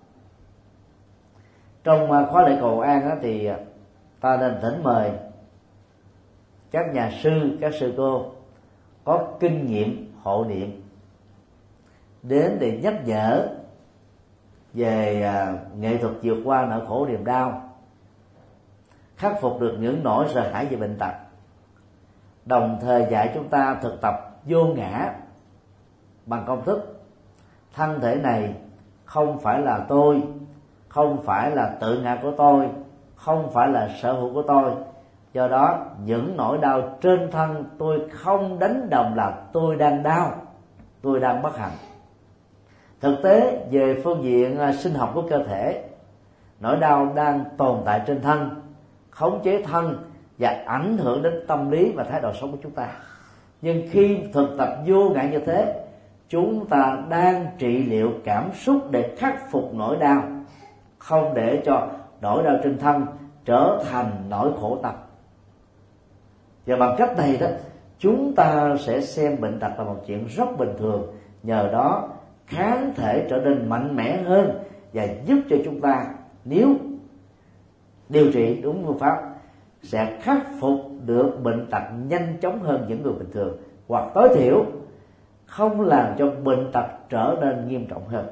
Trong khóa lễ cầu an đó, thì ta nên thỉnh mời các nhà sư, các sư cô có kinh nghiệm hộ niệm đến để nhắc nhở về nghệ thuật vượt qua nỗi khổ niềm đau, khắc phục được những nỗi sợ hãi về bệnh tật, đồng thời dạy chúng ta thực tập vô ngã bằng công thức thân thể này không phải là tôi, không phải là tự ngã của tôi, không phải là sở hữu của tôi. Do đó những nỗi đau trên thân tôi không đánh đồng là tôi đang đau, tôi đang bất hạnh. Thực tế về phương diện sinh học của cơ thể, nỗi đau đang tồn tại trên thân, khống chế thân và ảnh hưởng đến tâm lý và thái độ sống của chúng ta. Nhưng khi thực tập vô ngã như thế, chúng ta đang trị liệu cảm xúc để khắc phục nỗi đau, không để cho nỗi đau trên thân trở thành nỗi khổ tâm. Và bằng cách này đó, chúng ta sẽ xem bệnh tật là một chuyện rất bình thường. Nhờ đó kháng thể trở nên mạnh mẽ hơn và giúp cho chúng ta, nếu điều trị đúng phương pháp, sẽ khắc phục được bệnh tật nhanh chóng hơn những người bình thường, hoặc tối thiểu không làm cho bệnh tật trở nên nghiêm trọng hơn.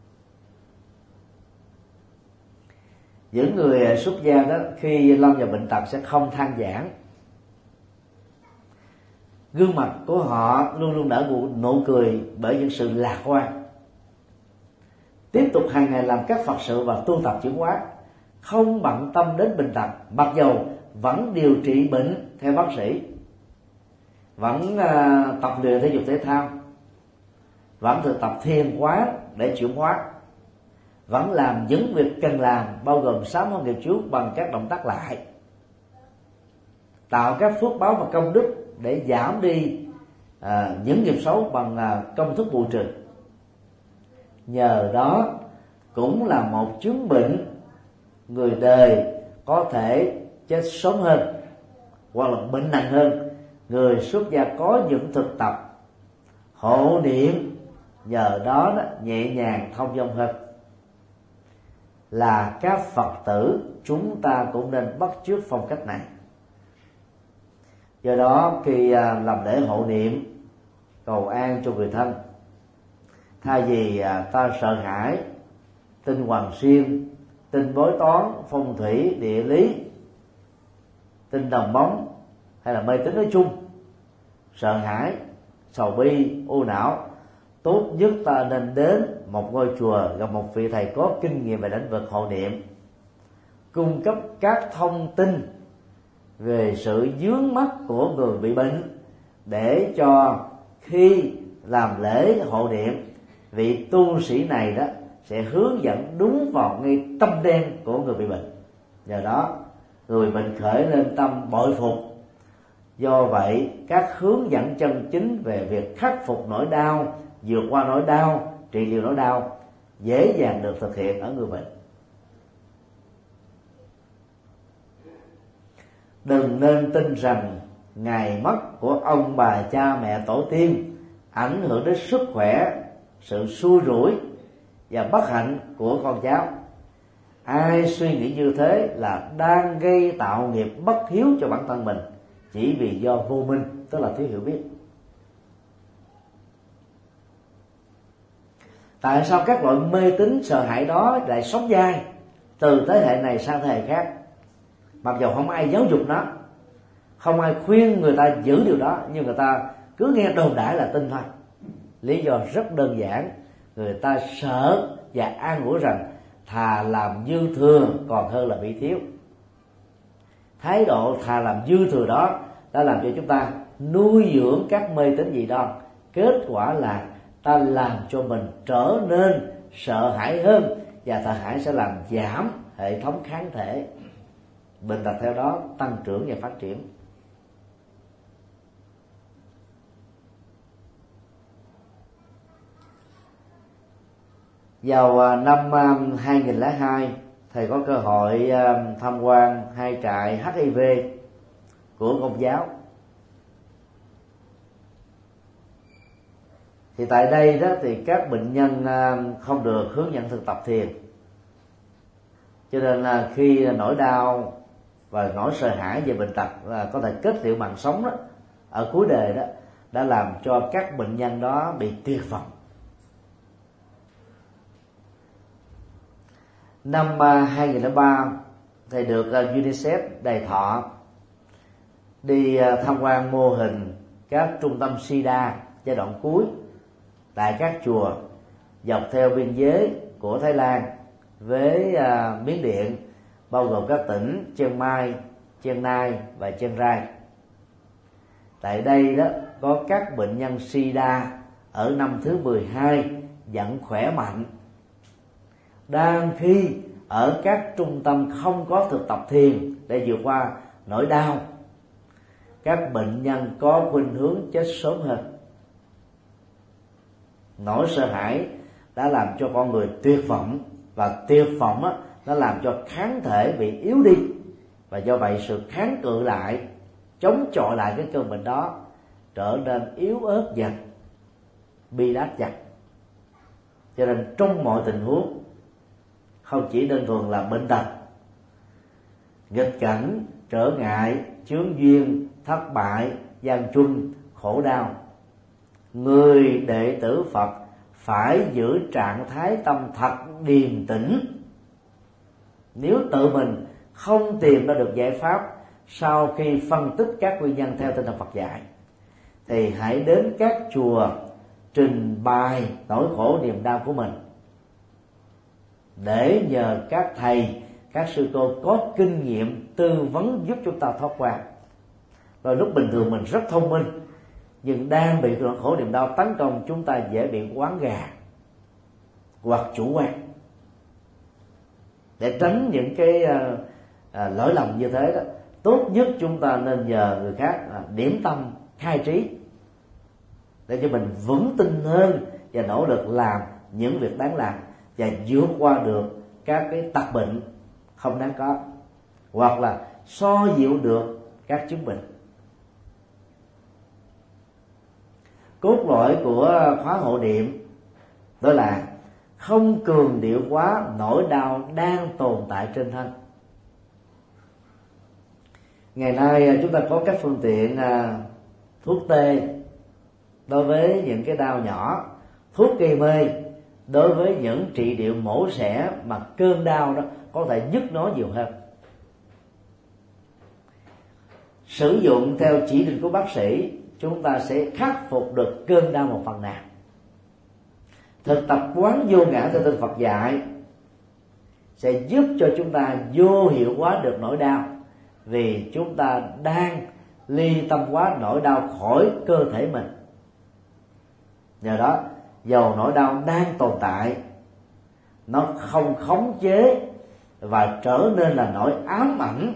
Những người xuất gia đó, khi lâm vào bệnh tật sẽ không than vãn. Gương mặt của họ luôn luôn nở nụ cười bởi những sự lạc quan. Tiếp tục hàng ngày làm các Phật sự và tu tập chuyển hóa, không bận tâm đến bệnh tật, mặc dầu vẫn điều trị bệnh theo bác sĩ, vẫn tập luyện thể dục thể thao, vẫn thực tập thiền quán để chuyển hóa, vẫn làm những việc cần làm, bao gồm sám hối nghiệp trước bằng các động tác lại, tạo các phước báo và công đức để giảm đi những nghiệp xấu bằng công thức bù trừ. Nhờ đó cũng là một chứng bệnh người đời có thể chết sớm hơn hoặc là bệnh nặng hơn. Người xuất gia có những thực tập hộ niệm, nhờ đó nhẹ nhàng thông dong hơn. Là các Phật tử, chúng ta cũng nên bắt chước phong cách này. Do đó khi làm lễ hộ niệm cầu an cho người thân, thay vì ta sợ hãi tin hoàng xuyên, tin bói toán, phong thủy, địa lý, tin đồng bóng hay là mê tín nói chung, sợ hãi, sầu bi, u não, tốt nhất ta nên đến một ngôi chùa gặp một vị thầy có kinh nghiệm về lĩnh vực hộ niệm, cung cấp các thông tin về sự vướng mắc của người bị bệnh, để cho khi làm lễ hộ niệm, vị tu sĩ này đó sẽ hướng dẫn đúng vào ngay tâm đen của người bị bệnh. Nhờ đó người bị bệnh khởi lên tâm bội phục. Do vậy các hướng dẫn chân chính về việc khắc phục nỗi đau, vượt qua nỗi đau, trị liệu nỗi đau dễ dàng được thực hiện ở người bệnh. Đừng nên tin rằng ngày mất của ông bà cha mẹ tổ tiên ảnh hưởng đến sức khỏe, sự xui rủi và bất hạnh của con cháu. Ai suy nghĩ như thế là đang gây tạo nghiệp bất hiếu cho bản thân mình, chỉ vì do vô minh, tức là thiếu hiểu biết. Tại sao các loại mê tín sợ hãi đó lại sống dai từ thế hệ này sang thế hệ khác, mặc dù không ai giáo dục nó, không ai khuyên người ta giữ điều đó, nhưng người ta cứ nghe đồn đãi là tin thôi. Lý do rất đơn giản, người ta sợ và an ủi rằng thà làm dư thừa còn hơn là bị thiếu. Thái độ thà làm dư thừa đó đã làm cho chúng ta nuôi dưỡng các mê tín dị đoan. Kết quả là ta làm cho mình trở nên sợ hãi hơn, và sợ hãi sẽ làm giảm hệ thống kháng thể, bệnh tật theo đó tăng trưởng và phát triển. Vào năm 2002, thầy có cơ hội tham quan 2 trại HIV của Công giáo. Thì tại đây đó thì các bệnh nhân không được hướng dẫn thực tập thiền, cho nên là khi nỗi đau và nỗi sợ hãi về bệnh tật có thể kết liễu mạng sống đó, ở cuối đời đó, đã làm cho các bệnh nhân đó bị tuyệt vọng. Năm 2003, thì được UNICEF đề thọ đi tham quan mô hình các trung tâm SIDA giai đoạn cuối tại các chùa dọc theo biên giới của Thái Lan với Miến Điện, bao gồm các tỉnh Chiang Mai, Chiang Nai và Chiang Rai. Tại đây đó có các bệnh nhân SIDA ở năm thứ 12 vẫn khỏe mạnh, đang khi ở các trung tâm không có thực tập thiền để vượt qua nỗi đau, các bệnh nhân có khuynh hướng chết sớm hơn. Nỗi sợ hãi đã làm cho con người tuyệt vọng, và tuyệt vọng á, nó làm cho kháng thể bị yếu đi, và do vậy sự kháng cự lại, chống chọi lại cái cơn bệnh đó trở nên yếu ớt dần, bi đát dần. Cho nên trong mọi tình huống, không chỉ đơn thuần là bệnh tật, nghịch cảnh, trở ngại, chướng duyên, thất bại, gian truân, khổ đau, người đệ tử Phật phải giữ trạng thái tâm thật điềm tĩnh. Nếu tự mình không tìm ra được giải pháp sau khi phân tích các nguyên nhân theo tinh thần Phật dạy, thì hãy đến các chùa trình bày nỗi khổ niềm đau của mình, để nhờ các thầy, các sư cô có kinh nghiệm tư vấn giúp chúng ta thoát qua. Rồi lúc bình thường mình rất thông minh, nhưng đang bị nỗi khổ niềm đau tấn công, chúng ta dễ bị quán gà hoặc chủ quan. Để tránh những cái lỗi lầm như thế đó, tốt nhất chúng ta nên nhờ người khác điểm tâm khai trí, để cho mình vững tin hơn và nỗ lực làm những việc đáng làm, và vượt qua được các cái tật bệnh không đáng có, hoặc là so dịu được các chứng bệnh. Cốt lõi của khóa hộ niệm đó là không cường điệu quá nỗi đau đang tồn tại trên thân. Ngày nay chúng ta có các phương tiện thuốc tê đối với những cái đau nhỏ, thuốc gây mê đối với những trị liệu mổ xẻ mà cơn đau đó có thể nhức nó nhiều hơn. Sử dụng theo chỉ định của bác sĩ, chúng ta sẽ khắc phục được cơn đau một phần nào. Thực tập quán vô ngã theo tinh Phật dạy sẽ giúp cho chúng ta vô hiệu hóa được nỗi đau, vì chúng ta đang ly tâm hóa nỗi đau khỏi cơ thể mình. Nhờ đó, dầu nỗi đau đang tồn tại, nó không khống chế và trở nên là nỗi ám ảnh,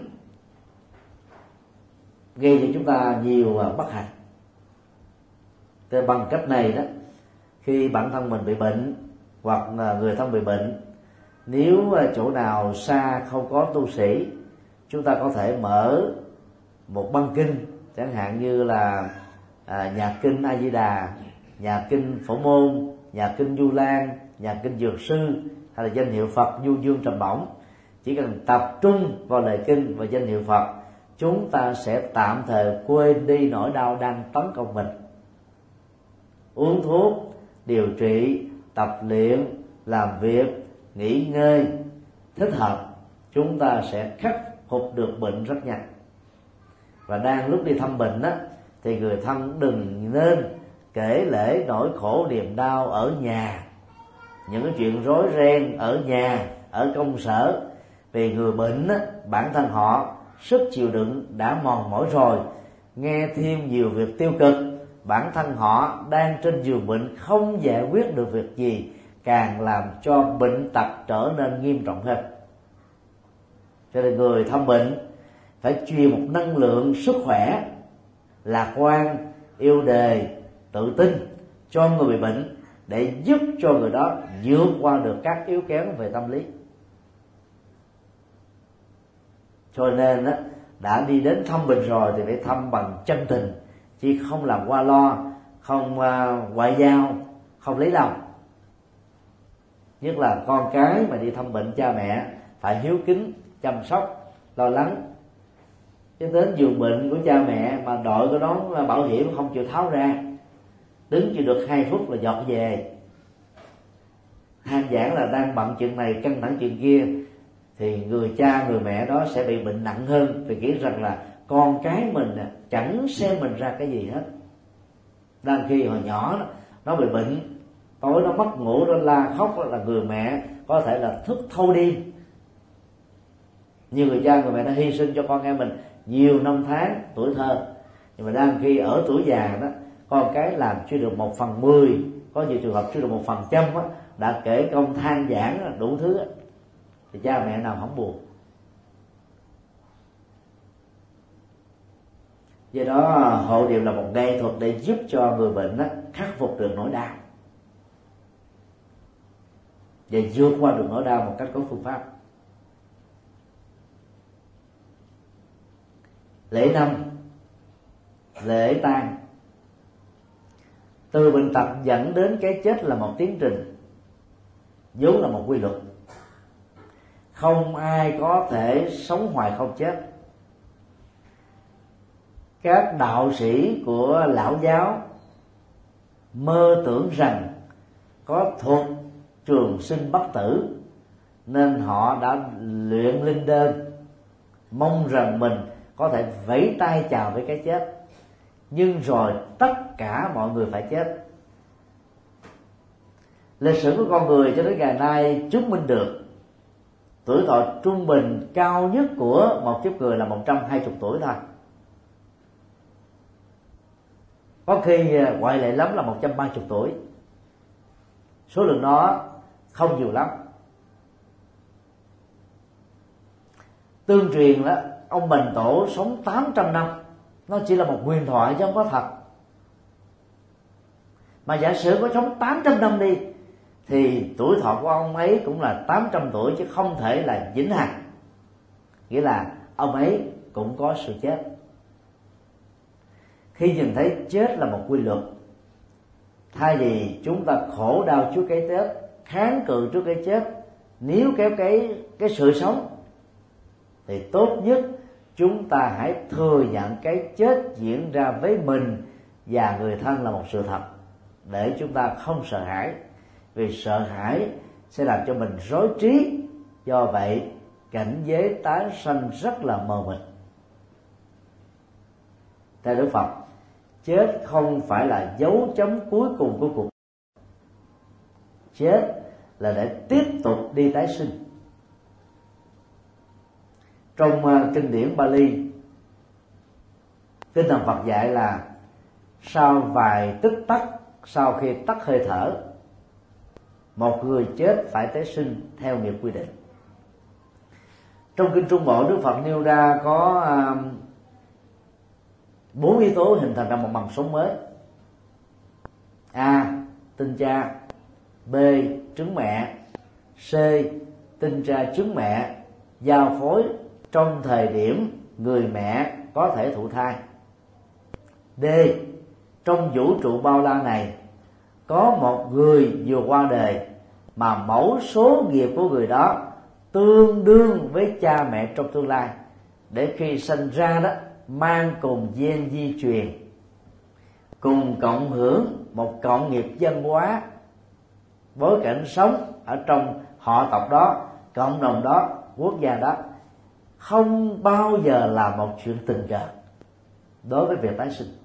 gây cho chúng ta nhiều bất hạnh. Thế bằng cách này đó, khi bản thân mình bị bệnh hoặc người thân bị bệnh, nếu chỗ nào xa không có tu sĩ, chúng ta có thể mở một băng kinh, chẳng hạn như là nhạc kinh A Di Đà, nhạc kinh Phổ Môn, nhạc kinh Du Lan, nhạc kinh Dược Sư, hay là danh hiệu Phật Du Dương Trầm Bổng. Chỉ cần tập trung vào lời kinh và danh hiệu Phật, chúng ta sẽ tạm thời quên đi nỗi đau đang tấn công mình. Uống thuốc, điều trị, tập luyện, làm việc, nghỉ ngơi thích hợp, chúng ta sẽ khắc phục được bệnh rất nhanh. Và đang lúc đi thăm bệnh á, thì người thân đừng nên kể lể nỗi khổ niềm đau ở nhà, những cái chuyện rối ren ở nhà, ở công sở. Vì người bệnh á, bản thân họ sức chịu đựng đã mòn mỏi rồi, nghe thêm nhiều việc tiêu cực, bản thân họ đang trên giường bệnh không giải quyết được việc gì, càng làm cho bệnh tật trở nên nghiêm trọng hơn. Cho nên người thăm bệnh phải truyền một năng lượng sức khỏe, lạc quan, yêu đời, tự tin cho người bị bệnh, để giúp cho người đó vượt qua được các yếu kém về tâm lý. Cho nên đã đi đến thăm bệnh rồi thì phải thăm bằng chân tình, chứ không làm qua lo, không ngoại giao, không lấy lòng. Nhất là con cái mà đi thăm bệnh cha mẹ phải hiếu kính, chăm sóc, lo lắng. Chứ đến giường bệnh của cha mẹ mà đội cái nón bảo hiểm không chịu tháo ra, đứng chỉ được 2 phút là dọn về. Than giảng là đang bận chuyện này, căng thẳng chuyện kia, thì người cha người mẹ đó sẽ bị bệnh nặng hơn, vì nghĩ rằng là con cái mình chẳng xem mình ra cái gì hết. Đang khi hồi nhỏ nó bị bệnh, tối nó mất ngủ, nó la khóc, là người mẹ có thể là thức thâu đêm. Nhiều người cha người mẹ đã hy sinh cho con em mình nhiều năm tháng tuổi thơ, nhưng mà đang khi ở tuổi già đó, con cái làm chưa được 1/10, có nhiều trường hợp chưa được 1% đã kể công than vãn đủ thứ thì cha mẹ nào không buồn. Do đó hộ niệm là một nghệ thuật để giúp cho người bệnh khắc phục được nỗi đau và vượt qua được nỗi đau một cách có phương pháp. Lễ năm, lễ tang. Từ bệnh tật dẫn đến cái chết là một tiến trình, vốn là một quy luật. Không ai có thể sống hoài không chết. Các đạo sĩ của lão giáo mơ tưởng rằng có thuật trường sinh bất tử, nên họ đã luyện linh đơn, mong rằng mình có thể vẫy tay chào với cái chết. Nhưng rồi tất cả mọi người phải chết. Lịch sử của con người cho đến ngày nay chứng minh được tuổi thọ trung bình cao nhất của một kiếp người là 120 tuổi thôi. Có khi ngoại lệ lắm là 130 tuổi. Số lượng đó không nhiều lắm. Tương truyền đó, ông Bành Tổ sống 800 năm, nó chỉ là một huyền thoại chứ không có thật. Mà giả sử có sống 800 năm đi, thì tuổi thọ của ông ấy cũng là 800 tuổi chứ không thể là vĩnh hằng. Nghĩa là ông ấy cũng có sự chết. Khi nhìn thấy chết là một quy luật, thay vì chúng ta khổ đau trước cái chết, kháng cự trước cái chết, níu kéo cái sự sống, thì tốt nhất chúng ta hãy thừa nhận cái chết diễn ra với mình và người thân là một sự thật, để chúng ta không sợ hãi. Vì sợ hãi sẽ làm cho mình rối trí. Do vậy cảnh giới tái sanh rất là mờ mịt. Theo Đức Phật, chết không phải là dấu chấm cuối cùng của cuộc. Chết là để tiếp tục đi tái sinh. Trong kinh điển Bali, tinh thần Phật dạy là sau vài tích tắc sau khi tắt hơi thở, một người chết phải tái sinh theo nghiệp quy định. Trong kinh Trung Bộ, Đức Phật nêu ra có 4 yếu tố hình thành ra một mầm sống mới. A. Tinh cha. B. Trứng mẹ. C. Tinh cha trứng mẹ giao phối trong thời điểm người mẹ có thể thụ thai. D. Trong vũ trụ bao la này có một người vừa qua đời mà mẫu số nghiệp của người đó tương đương với cha mẹ trong tương lai, để khi sinh ra đó mang cùng gen di truyền, cùng cộng hưởng một cộng nghiệp văn hóa, bối cảnh sống ở trong họ tộc đó, cộng đồng đó, quốc gia đó, không bao giờ là một chuyện tình cờ đối với việc tái sinh.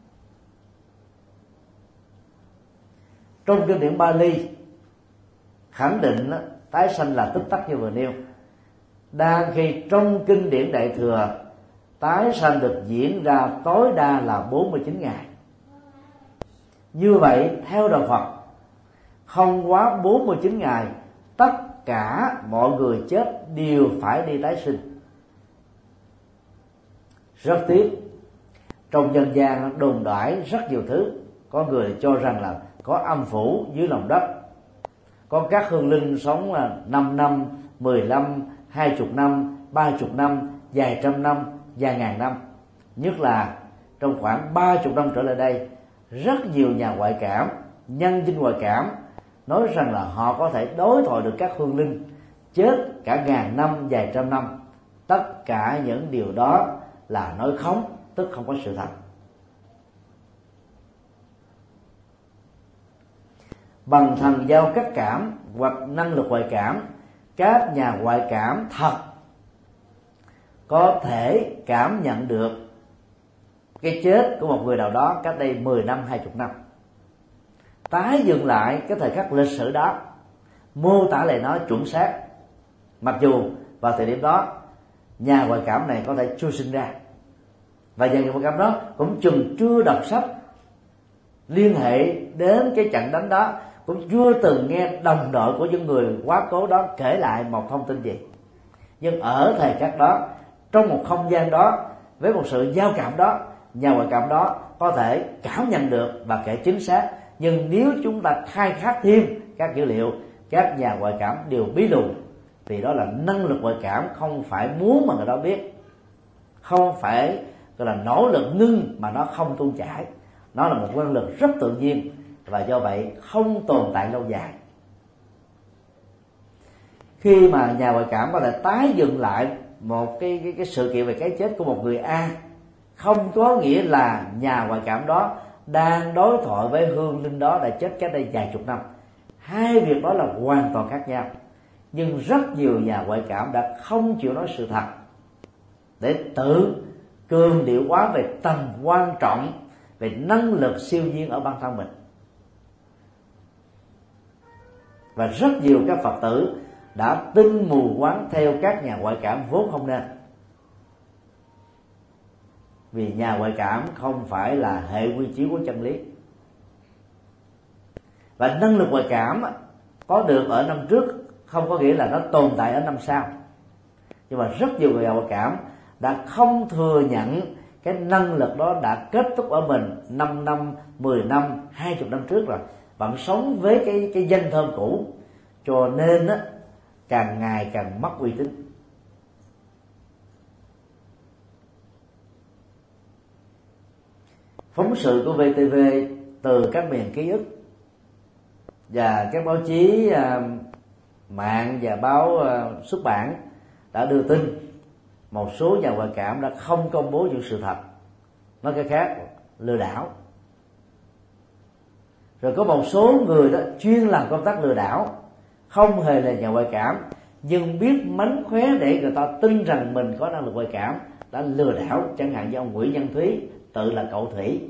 Trong kinh điển Bali khẳng định tái sanh là tích tắc như vừa nêu. Đang khi trong kinh điển Đại Thừa, tái sanh được diễn ra tối đa là 49 ngày. Như vậy theo đạo Phật, không quá 49 ngày tất cả mọi người chết đều phải đi tái sinh. Rất tiếc, trong dân gian đồn đoái rất nhiều thứ. Có người cho rằng là có âm phủ dưới lòng đất, có các hương linh sống là 5 năm, 15, 20 năm, 30 năm, vài trăm năm, vài ngàn năm. Nhất là trong khoảng 30 năm trở lại đây, rất nhiều nhà ngoại cảm, nhân viên ngoại cảm nói rằng là họ có thể đối thoại được các hương linh chết cả ngàn năm, vài trăm năm. Tất cả những điều đó là nói khống, tức không có sự thật. Bằng thần giao cách cảm hoặc năng lực ngoại cảm, các nhà ngoại cảm thật có thể cảm nhận được cái chết của một người nào đó cách đây 10 năm, 20 năm, tái dựng lại cái thời khắc lịch sử đó, mô tả lại nó chuẩn xác, mặc dù vào thời điểm đó nhà ngoại cảm này có thể chưa sinh ra, và nhà ngoại cảm đó cũng chừng chưa đọc sách liên hệ đến cái trận đánh đó, cũng chưa từng nghe đồng đội của những người quá cố đó kể lại một thông tin gì. Nhưng ở thời khắc đó, trong một không gian đó, với một sự giao cảm đó, nhà ngoại cảm đó có thể cảm nhận được và kể chính xác. Nhưng nếu chúng ta khai thác thêm các dữ liệu, các nhà ngoại cảm đều bí lù, vì đó là năng lực ngoại cảm, không phải muốn mà người đó biết, không phải gọi là nỗ lực ngưng mà nó không tuôn chảy. Nó là một năng lực rất tự nhiên và do vậy không tồn tại lâu dài. Khi mà nhà ngoại cảm có thể tái dựng lại một cái sự kiện về cái chết của một người A, không có nghĩa là nhà ngoại cảm đó đang đối thoại với hương linh đó đã chết cách đây vài chục năm. Hai việc đó là hoàn toàn khác nhau. Nhưng rất nhiều nhà ngoại cảm đã không chịu nói sự thật để tự cường điệu hóa về tầm quan trọng, về năng lực siêu nhiên ở bản thân mình. Và rất nhiều các Phật tử đã tin mù quáng theo các nhà ngoại cảm vốn không nên, vì nhà ngoại cảm không phải là hệ quy chiếu của chân lý. Và năng lực ngoại cảm có được ở năm trước không có nghĩa là nó tồn tại ở năm sau. Nhưng mà rất nhiều người ngoại cảm đã không thừa nhận cái năng lực đó đã kết thúc ở mình 5 năm, 10 năm, 20 năm trước rồi, vẫn sống với cái danh thơm cũ, cho nên càng ngày càng mất uy tín. Phóng sự của VTV từ các miền ký ức và các báo chí mạng và báo xuất bản đã đưa tin một số nhà ngoại cảm đã không công bố những sự thật, nói cái khác lừa đảo. Rồi có một số người đó chuyên làm công tác lừa đảo, không hề là nhà ngoại cảm, nhưng biết mánh khóe để người ta tin rằng mình có năng lực ngoại cảm, đã lừa đảo. Chẳng hạn như ông Nguyễn Văn Thúy, tự là cậu Thủy,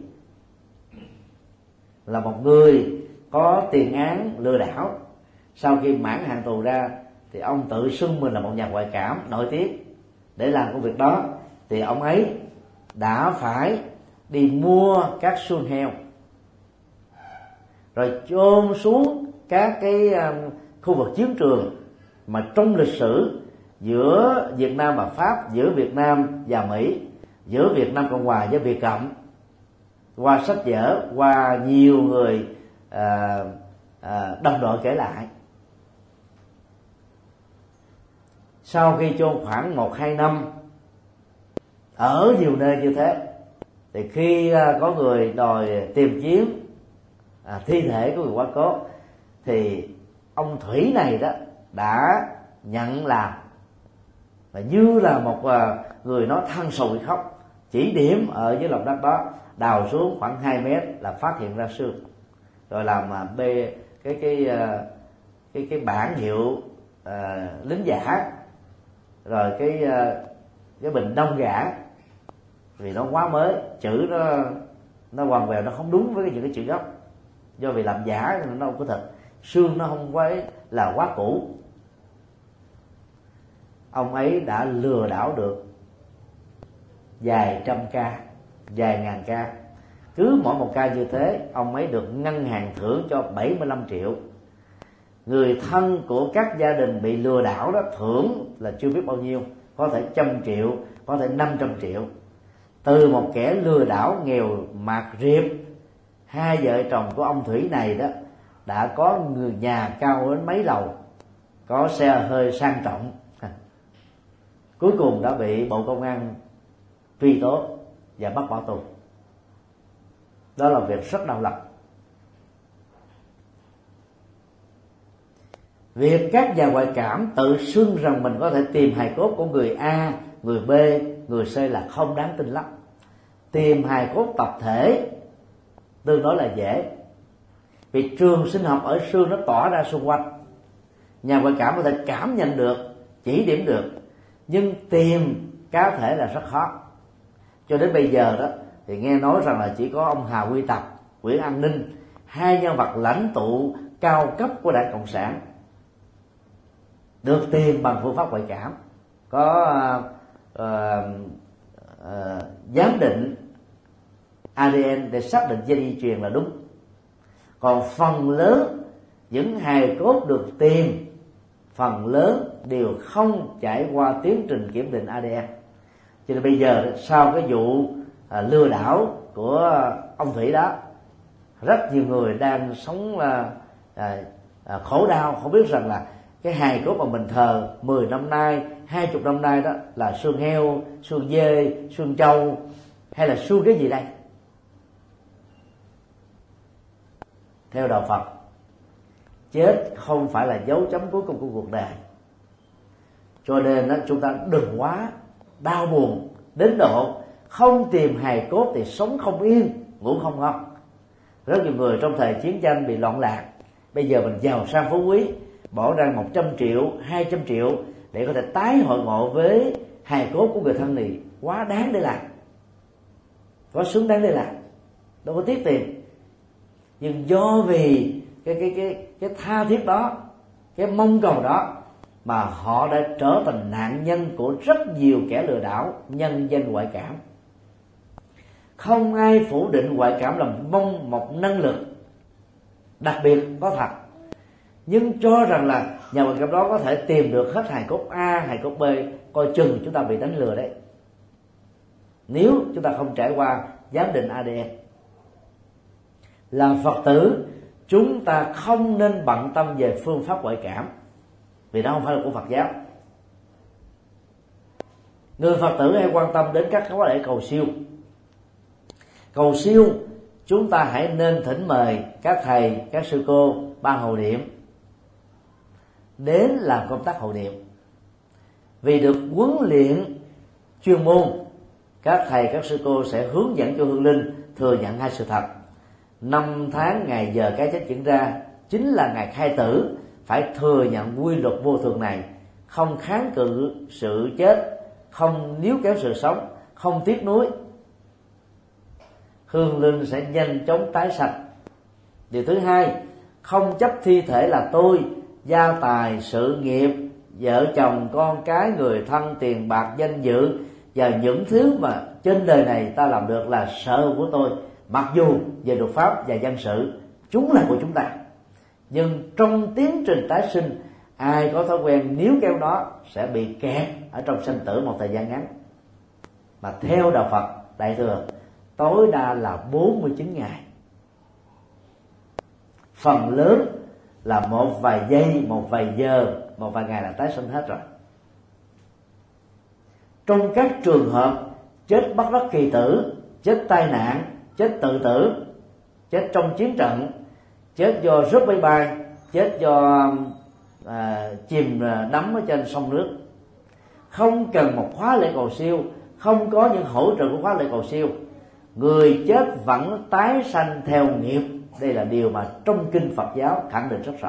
là một người có tiền án lừa đảo. Sau khi mãn hạn tù ra thì ông tự xưng mình là một nhà ngoại cảm nổi tiếng. Để làm công việc đó thì ông ấy đã phải đi mua các xương heo, rồi chôn xuống các cái khu vực chiến trường mà trong lịch sử giữa Việt Nam và Pháp, giữa Việt Nam và Mỹ, giữa Việt Nam Cộng Hòa với Việt Cộng, qua sách vở, qua nhiều người đồng đội kể lại. Sau khi chôn khoảng 1-2 năm ở nhiều nơi như thế, thì khi có người đòi tìm kiếm thi thể của người quá cố, thì ông Thủy này đó đã nhận làm, và như là một người nói than sùi khóc, chỉ điểm ở dưới lòng đất đó, đào xuống khoảng 2 mét là phát hiện ra xương, rồi làm bê cái bảng hiệu lính giả, rồi cái bình đông gã, vì nó quá mới, chữ nó hoàn vẹo, nó không đúng với những cái chữ gốc, do vì làm giả nó không có thật, xương nó không quá là quá cũ. Ông ấy đã lừa đảo được vài trăm ca, vài ngàn ca. Cứ mỗi một ca như thế, ông ấy được ngân hàng thưởng cho 75 triệu. Người thân của các gia đình bị lừa đảo đó thưởng là chưa biết bao nhiêu, có thể 100 triệu, có thể 500 triệu. Từ một kẻ lừa đảo nghèo mạt riệp, hai vợ chồng của ông Thủy này đó đã có người nhà cao đến mấy lầu, có xe hơi sang trọng, cuối cùng đã bị Bộ Công an truy tố và bắt bỏ tù. Đó là việc rất đau lòng. Việc các nhà ngoại cảm tự xưng rằng mình có thể tìm hài cốt của người A, người B, người C là không đáng tin lắm. Tìm hài cốt tập thể tương đối là dễ, vì trường sinh học ở xương nó tỏa ra xung quanh, nhà ngoại cảm có thể cảm nhận được, chỉ điểm được, nhưng tìm cá thể là rất khó. Cho đến bây giờ đó thì nghe nói rằng là chỉ có ông Hà Huy Tập, Nguyễn An Ninh, hai nhân vật lãnh tụ cao cấp của Đảng Cộng sản được tìm bằng phương pháp ngoại cảm, có giám định ADN để xác định gen di truyền là đúng. Còn phần lớn những hài cốt được tìm, phần lớn đều không trải qua tiến trình kiểm định ADN. Cho nên bây giờ sau cái vụ lừa đảo của ông Thủy đó, rất nhiều người đang sống khổ đau, không biết rằng là cái hài cốt mà mình thờ 10 năm nay, 20 năm nay đó là xương heo, xương dê, xương trâu hay là xương cái gì đây. Theo đạo Phật, chết không phải là dấu chấm cuối cùng của cuộc đời. Cho nên đó, chúng ta đừng quá đau buồn đến độ không tìm hài cốt thì sống không yên, ngủ không ngon. Rất nhiều người trong thời chiến tranh bị loạn lạc, bây giờ mình giàu sang phú quý, bỏ ra 100 triệu, 200 triệu để có thể tái hội ngộ với hài cốt của người thân này, quá đáng để làm, quá xứng đáng để làm, đâu có tiếc tiền. Nhưng do vì cái tha thiết đó, cái mong cầu đó, mà họ đã trở thành nạn nhân của rất nhiều kẻ lừa đảo nhân danh ngoại cảm. Không ai phủ định ngoại cảm là một năng lực đặc biệt có thật, nhưng cho rằng là nhà ngoại cảm đó có thể tìm được hết hài cốt A, hài cốt B, coi chừng chúng ta bị đánh lừa đấy, nếu chúng ta không trải qua giám định ADN. Làm Phật tử, chúng ta không nên bận tâm về phương pháp ngoại cảm, vì đó không phải là của Phật giáo. Người Phật tử hay quan tâm đến các khóa lễ cầu siêu. Cầu siêu, chúng ta hãy nên thỉnh mời các thầy, các sư cô ban hộ niệm đến làm công tác hộ niệm. Vì được huấn luyện chuyên môn, các thầy, các sư cô sẽ hướng dẫn cho hương linh thừa nhận hai sự thật: 5 tháng ngày giờ cái chết diễn ra chính là ngày khai tử, phải thừa nhận quy luật vô thường này, không kháng cự sự chết, không níu kéo sự sống, không tiếc nuối. Hương linh sẽ nhanh chóng tái sanh. Điều thứ hai, không chấp thi thể là tôi, gia tài, sự nghiệp, vợ chồng, con cái, người thân, tiền bạc, danh dự và những thứ mà trên đời này ta làm được là sở hữu của tôi. Mặc dù về luật pháp và dân sự chúng là của chúng ta, nhưng trong tiến trình tái sinh, ai có thói quen níu kéo nó sẽ bị kẹt ở trong sanh tử một thời gian ngắn. Mà theo đạo Phật Đại thừa, tối đa là 49 ngày. Phần lớn là một vài giây, một vài giờ, một vài ngày là tái sinh hết rồi. Trong các trường hợp chết bất đắc kỳ tử, chết tai nạn, chết tự tử, chết trong chiến trận, chết do rớt máy bay, chết do chìm đắm ở trên sông nước, không cần một khóa lễ cầu siêu, không có những hỗ trợ của khóa lễ cầu siêu, người chết vẫn tái sanh theo nghiệp. Đây là điều mà trong kinh Phật giáo khẳng định rất rõ.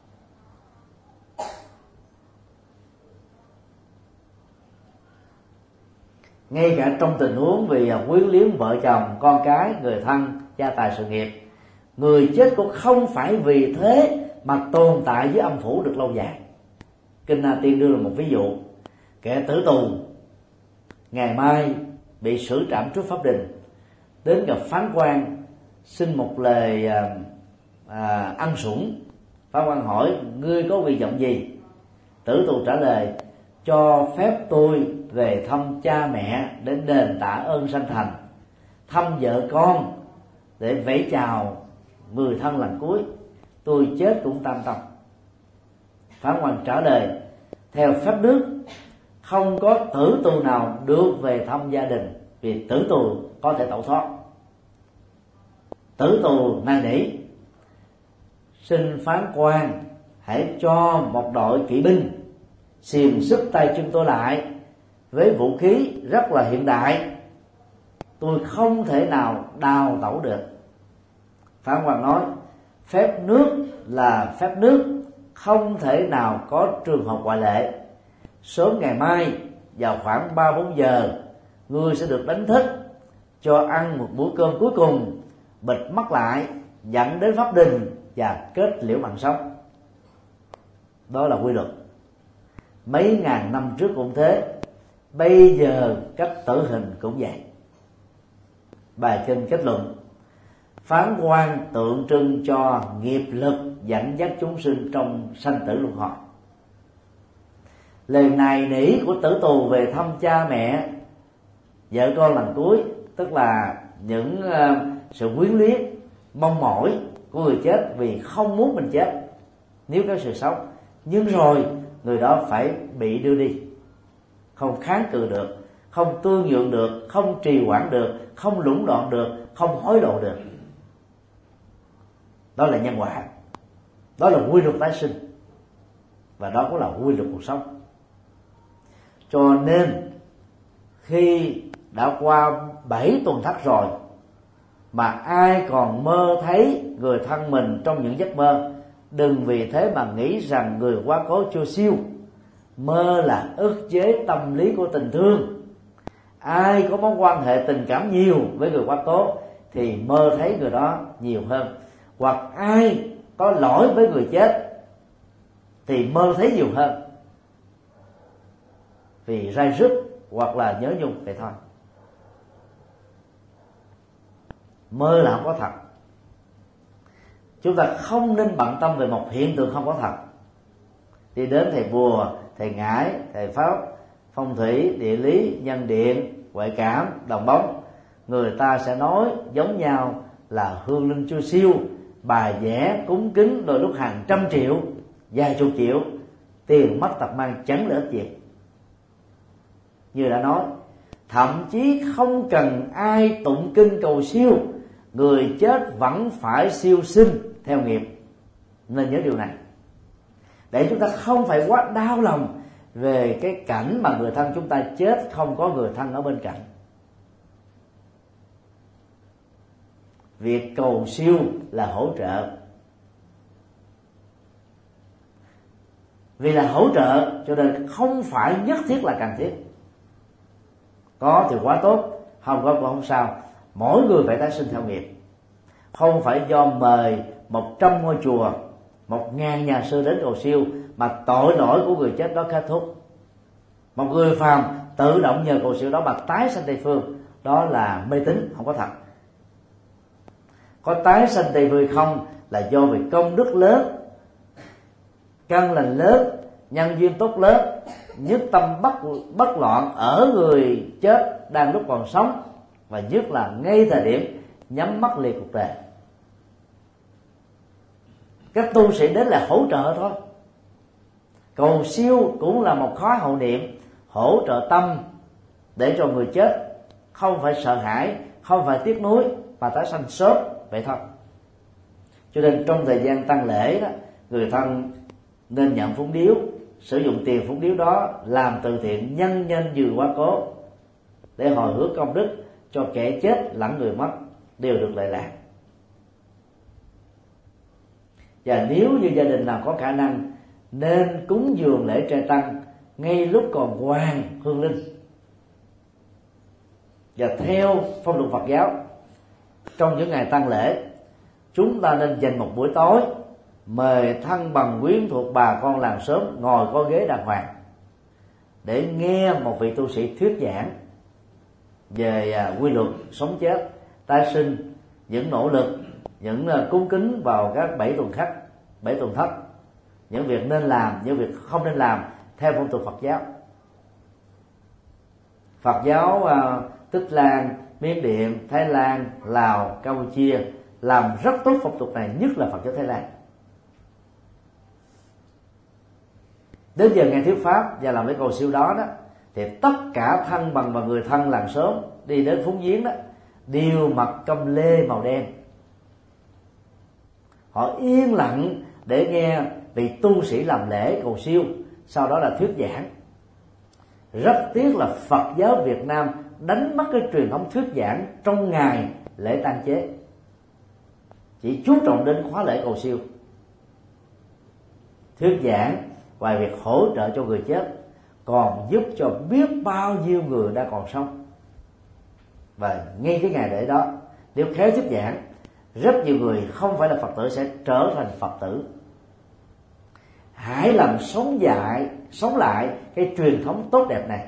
Ngay cả trong tình huống vì quyến luyến vợ chồng, con cái, người thân, gia tài, sự nghiệp, người chết cũng không phải vì thế mà tồn tại với âm phủ được lâu dài. Kinh A Tiên đưa là một ví dụ: kẻ tử tù ngày mai bị xử trảm trước pháp đình, đến gặp phán quan xin một lời ăn sủng. Phán quan hỏi: ngươi có nguyện vọng gì? Tử tù trả lời: cho phép tôi về thăm cha mẹ để đền tạ ơn sanh thành, thăm vợ con để vẫy chào người thân lần cuối, tôi chết cũng tam tâm. Phán quan trả lời: theo phép nước, không có tử tù nào được về thăm gia đình, vì tử tù có thể tẩu thoát. Tử tù năn nỉ: xin phán quan hãy cho một đội kỵ binh xiềng xích tay chân tôi lại với vũ khí rất là hiện đại, tôi không thể nào đào tẩu được. Phán quan nói: phép nước là phép nước, không thể nào có trường hợp ngoại lệ. Sớm ngày mai vào khoảng 3-4 giờ, ngươi sẽ được đánh thức, cho ăn một bữa cơm cuối cùng, bịt mắt lại, dẫn đến pháp đình và kết liễu mạng sống. Đó là quy luật. Mấy ngàn năm trước cũng thế, bây giờ cách tử hình cũng vậy. Bài kinh kết luận: phán quan tượng trưng cho nghiệp lực dẫn dắt chúng sinh trong sanh tử luân hồi. Lời nài nỉ của tử tù về thăm cha mẹ, vợ con lần cuối, tức là những sự quyến luyến, mong mỏi của người chết vì không muốn mình chết nếu có sự sống, nhưng rồi người đó phải bị đưa đi, không kháng cự được, không tương nhượng được, không trì hoãn được, không lũng đoạn được, không hối lộ được. Đó là nhân quả, đó là quy luật tái sinh, và đó cũng là quy luật cuộc sống. Cho nên khi đã qua 7 tuần thất rồi mà ai còn mơ thấy người thân mình trong những giấc mơ, đừng vì thế mà nghĩ rằng người quá cố chưa siêu. Mơ là ức chế tâm lý của tình thương. Ai có mối quan hệ tình cảm nhiều với người quá cố thì mơ thấy người đó nhiều hơn, hoặc ai có lỗi với người chết thì mơ thấy nhiều hơn, vì rai rứt hoặc là nhớ nhung vậy thôi. Mơ là không có thật. Chúng ta không nên bận tâm về một hiện tượng không có thật. Đi đến thầy bùa, thầy ngải, thầy pháp, phong thủy, địa lý, nhân điện, ngoại cảm, đồng bóng, người ta sẽ nói giống nhau là hương linh chưa siêu, bài vẽ cúng kính đôi lúc hàng trăm triệu, vài chục triệu, tiền mất tật mang chẳng lợi ích gì. Như đã nói, thậm chí không cần ai tụng kinh cầu siêu, người chết vẫn phải siêu sinh theo nghiệp. Nên nhớ điều này, để chúng ta không phải quá đau lòng về cái cảnh mà người thân chúng ta chết không có người thân ở bên cạnh. Việc cầu siêu là hỗ trợ, vì là hỗ trợ cho nên không phải nhất thiết là cần thiết. Có thì quá tốt, không có cũng không sao. Mỗi người phải tái sinh theo nghiệp. Không phải do mời 100 ngôi chùa, 1000 nhà sư đến cầu siêu mà tội lỗi của người chết đó kết thúc. Một người phàm tự động nhờ cầu siêu đó mà tái sanh Tây Phương, đó là mê tín, không có thật. Có tái sanh Tây Phương không là do vì công đức lớn, căn lành lớn, nhân duyên tốt lớn, nhất tâm bất loạn ở người chết đang lúc còn sống, và nhất là ngay thời điểm nhắm mắt liệt cuộc đời. Các tu sĩ đến là hỗ trợ thôi. Cầu siêu cũng là một khóa hậu niệm, hỗ trợ tâm để cho người chết không phải sợ hãi, không phải tiếc nuối mà tái sanh sớm vậy thôi. Cho nên trong thời gian tang lễ đó, người thân nên nhận phúng điếu, sử dụng tiền phúng điếu đó làm từ thiện nhân danh vừa quá cố, để hồi hướng công đức cho kẻ chết lẫn người mất đều được lợi lạc. Và nếu như gia đình nào có khả năng, nên cúng dường lễ trai tăng ngay lúc còn hoàng hương linh. Và theo phong tục Phật giáo, trong những ngày tang lễ, chúng ta nên dành một buổi tối mời thân bằng quyến thuộc bà con làng xóm ngồi có ghế đàng hoàng để nghe một vị tu sĩ thuyết giảng về quy luật sống chết, tái sinh, những nỗ lực, những cúng kính vào các 7 tuần khắc, 7 tuần thất, những việc nên làm, những việc không nên làm theo phong tục Phật giáo. Phật giáo Tích Lan, Miến Điện, Thái Lan, Lào, Campuchia làm rất tốt phong tục này, nhất là Phật giáo Thái Lan. Đến giờ ngày thuyết pháp và làm cái cầu siêu đó thì tất cả thân bằng và người thân làng xóm đi đến phúng viếng đó đều mặc câm lê màu đen. Họ yên lặng để nghe vị tu sĩ làm lễ cầu siêu, sau đó là thuyết giảng. Rất tiếc là Phật giáo Việt Nam đánh mất cái truyền thống thuyết giảng trong ngày lễ tang chế, chỉ chú trọng đến khóa lễ cầu siêu. thuyết giảng, ngoài việc hỗ trợ cho người chết, còn giúp cho biết bao nhiêu người đang còn sống. Và ngay cái ngày lễ đó, nếu khéo thuyết giảng, rất nhiều người không phải là Phật tử sẽ trở thành Phật tử. Hãy làm sống lại cái truyền thống tốt đẹp này.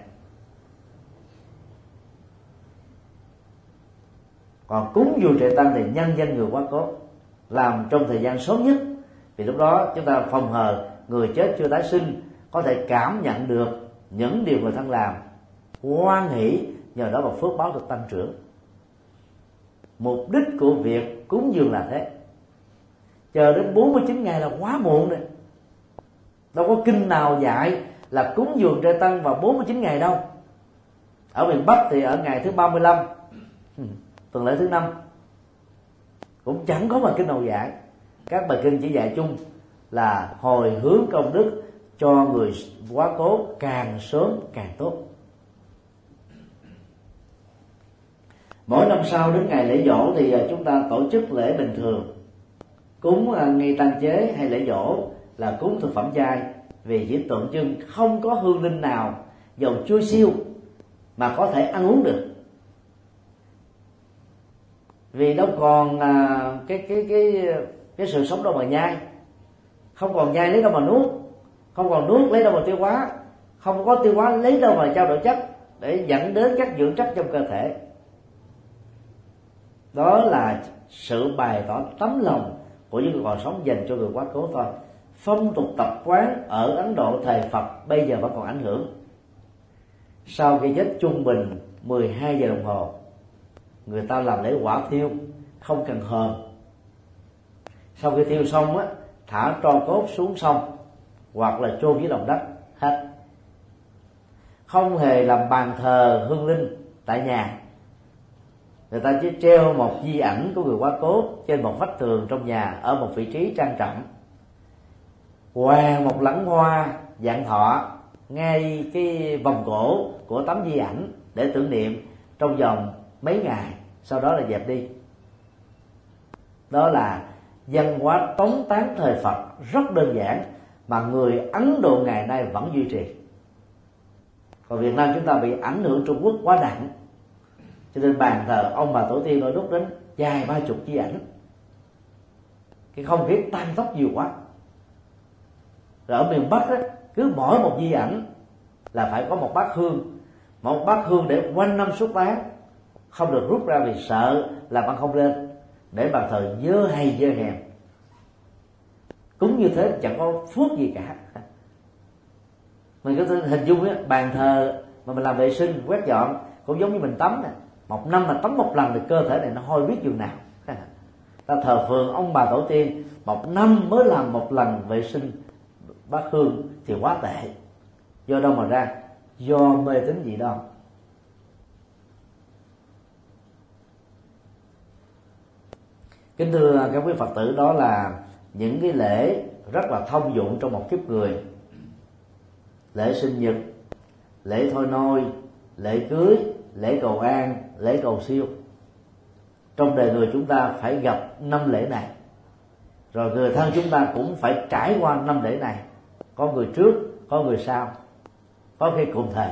Còn cúng dường trại tăng thì nhân danh người quá cố, làm trong thời gian sớm nhất, vì lúc đó chúng ta phòng hờ người chết chưa tái sinh có thể cảm nhận được những điều người thân làm, hoan hỷ, nhờ đó mà phước báo được tăng trưởng. Mục đích của việc cúng dường là thế. Chờ đến 49 ngày là quá muộn rồi. Đâu có kinh nào dạy là cúng dường trại tăng vào 49 ngày đâu. Ở miền Bắc thì ở ngày thứ 35, tuần lễ thứ 5, cũng chẳng có bài kinh nào dạy. Các bài kinh chỉ dạy chung là hồi hướng công đức cho người quá cố càng sớm càng tốt. Mỗi năm sau đến ngày lễ giỗ thì chúng ta tổ chức lễ bình thường, cúng nghi tăng chế hay lễ giỗ là cúng thực phẩm chay, vì chỉ tượng trưng không có hương linh nào dầu chua siêu mà có thể ăn uống được. Vì đâu còn cái sự sống đâu mà nhai, không còn nhai lấy đâu mà nuốt, không còn nuốt lấy đâu mà tiêu hóa, không có tiêu hóa lấy đâu mà trao đổi chất để dẫn đến các dưỡng chất trong cơ thể. Đó là sự bày tỏ tấm lòng của những người còn sống dành cho người quá cố thôi. Phong tục tập quán ở Ấn Độ thời Phật bây giờ vẫn còn ảnh hưởng. Sau khi chết trung bình 12 giờ đồng hồ, người ta làm lễ hỏa thiêu, không cần hòm. Sau khi thiêu xong á, thả tro cốt xuống sông hoặc là chôn dưới lòng đất hết. Không hề làm bàn thờ hương linh tại nhà. Người ta chỉ treo một di ảnh của người quá cố trên một vách tường trong nhà ở một vị trí trang trọng, hoàng một lẵng hoa dạng thọ ngay cái vòng cổ của tấm di ảnh để tưởng niệm trong vòng mấy ngày, sau đó là dẹp đi. Đó là văn hóa tống tán thời Phật rất đơn giản mà người Ấn Độ ngày nay vẫn duy trì. Còn Việt Nam chúng ta bị ảnh hưởng Trung Quốc quá nặng, cho nên bàn thờ ông bà tổ tiên đôi lúc đến dài 30 di ảnh, cái không khí tan tóc nhiều quá. Rồi ở miền Bắc á, cứ mỗi một di ảnh là phải có một bát hương để quanh năm suốt tháng, không được rút ra vì sợ làm ăn không lên, để bàn thờ dơ hay dơ hèn. Cúng như thế chẳng có phước gì cả. Mình có thể hình dung á, bàn thờ mà mình làm vệ sinh quét dọn cũng giống như mình tắm nè, một năm mà tắm một lần thì cơ thể này nó hôi biết chừng nào. Ta thờ phượng ông bà tổ tiên, một năm mới làm một lần vệ sinh bát hương thì quá tệ. Do đâu mà ra? Do mê tín dị đoan. Kính thưa các quý Phật tử, đó là những cái lễ rất là thông dụng trong một kiếp người. Lễ sinh nhật, lễ thôi nôi, lễ cưới, lễ cầu an, lễ cầu siêu. Trong đời người chúng ta phải gặp 5 lễ này. Rồi người thân chúng ta cũng phải trải qua 5 lễ này. Có người trước, có người sau, có khi cùng thời.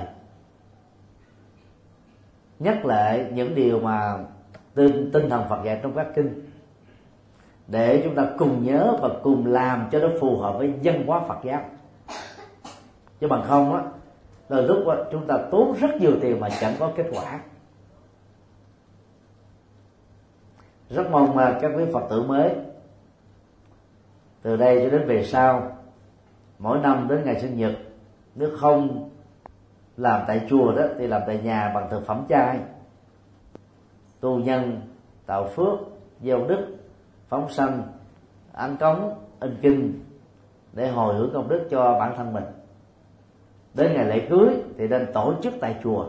Nhắc lại những điều mà tinh thần Phật dạy trong các kinh, để chúng ta cùng nhớ và cùng làm cho nó phù hợp với văn hóa Phật giáo. Chứ bằng không á, đôi lúc á, chúng ta tốn rất nhiều tiền mà chẳng có kết quả. Rất mong mà các quý Phật tử mới từ đây cho đến về sau, mỗi năm đến ngày sinh nhật, nếu không làm tại chùa đó thì làm tại nhà bằng thực phẩm chay, tu nhân, tạo phước, gieo đức, phóng sanh, ăn cống, in kinh để hồi hướng công đức cho bản thân mình. Đến ngày lễ cưới thì nên tổ chức tại chùa.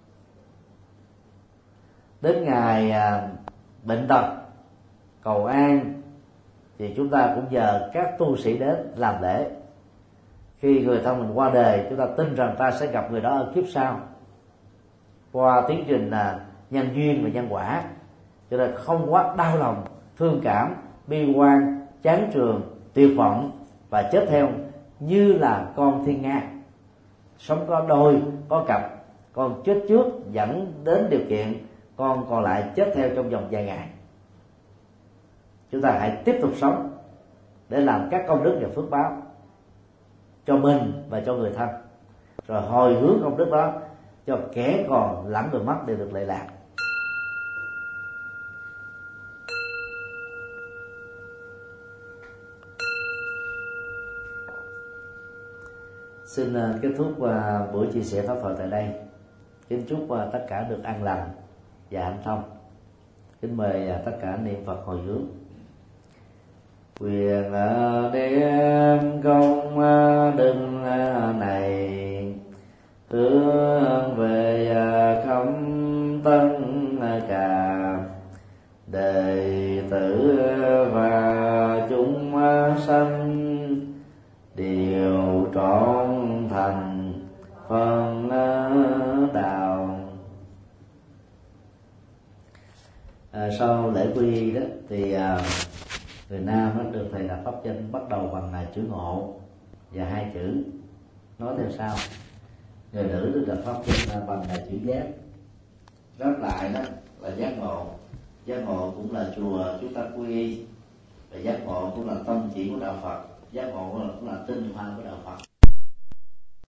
Đến ngày bệnh tật, cầu an thì chúng ta cũng nhờ các tu sĩ đến làm lễ. Khi người thân mình qua đời, chúng ta tin rằng ta sẽ gặp người đó ở kiếp sau qua tiến trình nhân duyên và nhân quả, cho nên không quá đau lòng, thương cảm, bi quan, chán trường, tuyệt vọng và chết theo như là con thiên nga, sống có đôi có cặp, con chết trước dẫn đến điều kiện con còn lại chết theo trong vòng vài ngày. Chúng ta hãy tiếp tục sống để làm các công đức và phước báo cho mình và cho người thân, rồi hồi hướng công đức đó cho kẻ còn lẫn người mất đều được lệ lạc. Xin kết thúc buổi chia sẻ pháp thoại tại đây. Kính chúc tất cả được an lành và hạnh thông. Kính mời tất cả niệm Phật hồi hướng. Quyền đem công đức này hướng về khắp tất cả đệ tử và chúng sanh đều trọn thành phân đạo. Sau lễ quy y đó thì người nam nó được thầy đặt pháp danh bắt đầu bằng chữ Ngộ và hai chữ nói theo sau. Người nữ được đặt pháp danh bằng chữ Giác. Ráp lại đó là giác ngộ. Giác ngộ cũng là chùa chúng ta quy y, và giác ngộ cũng là tâm chỉ của đạo Phật. Giác ngộ cũng là tinh hoa của đạo Phật.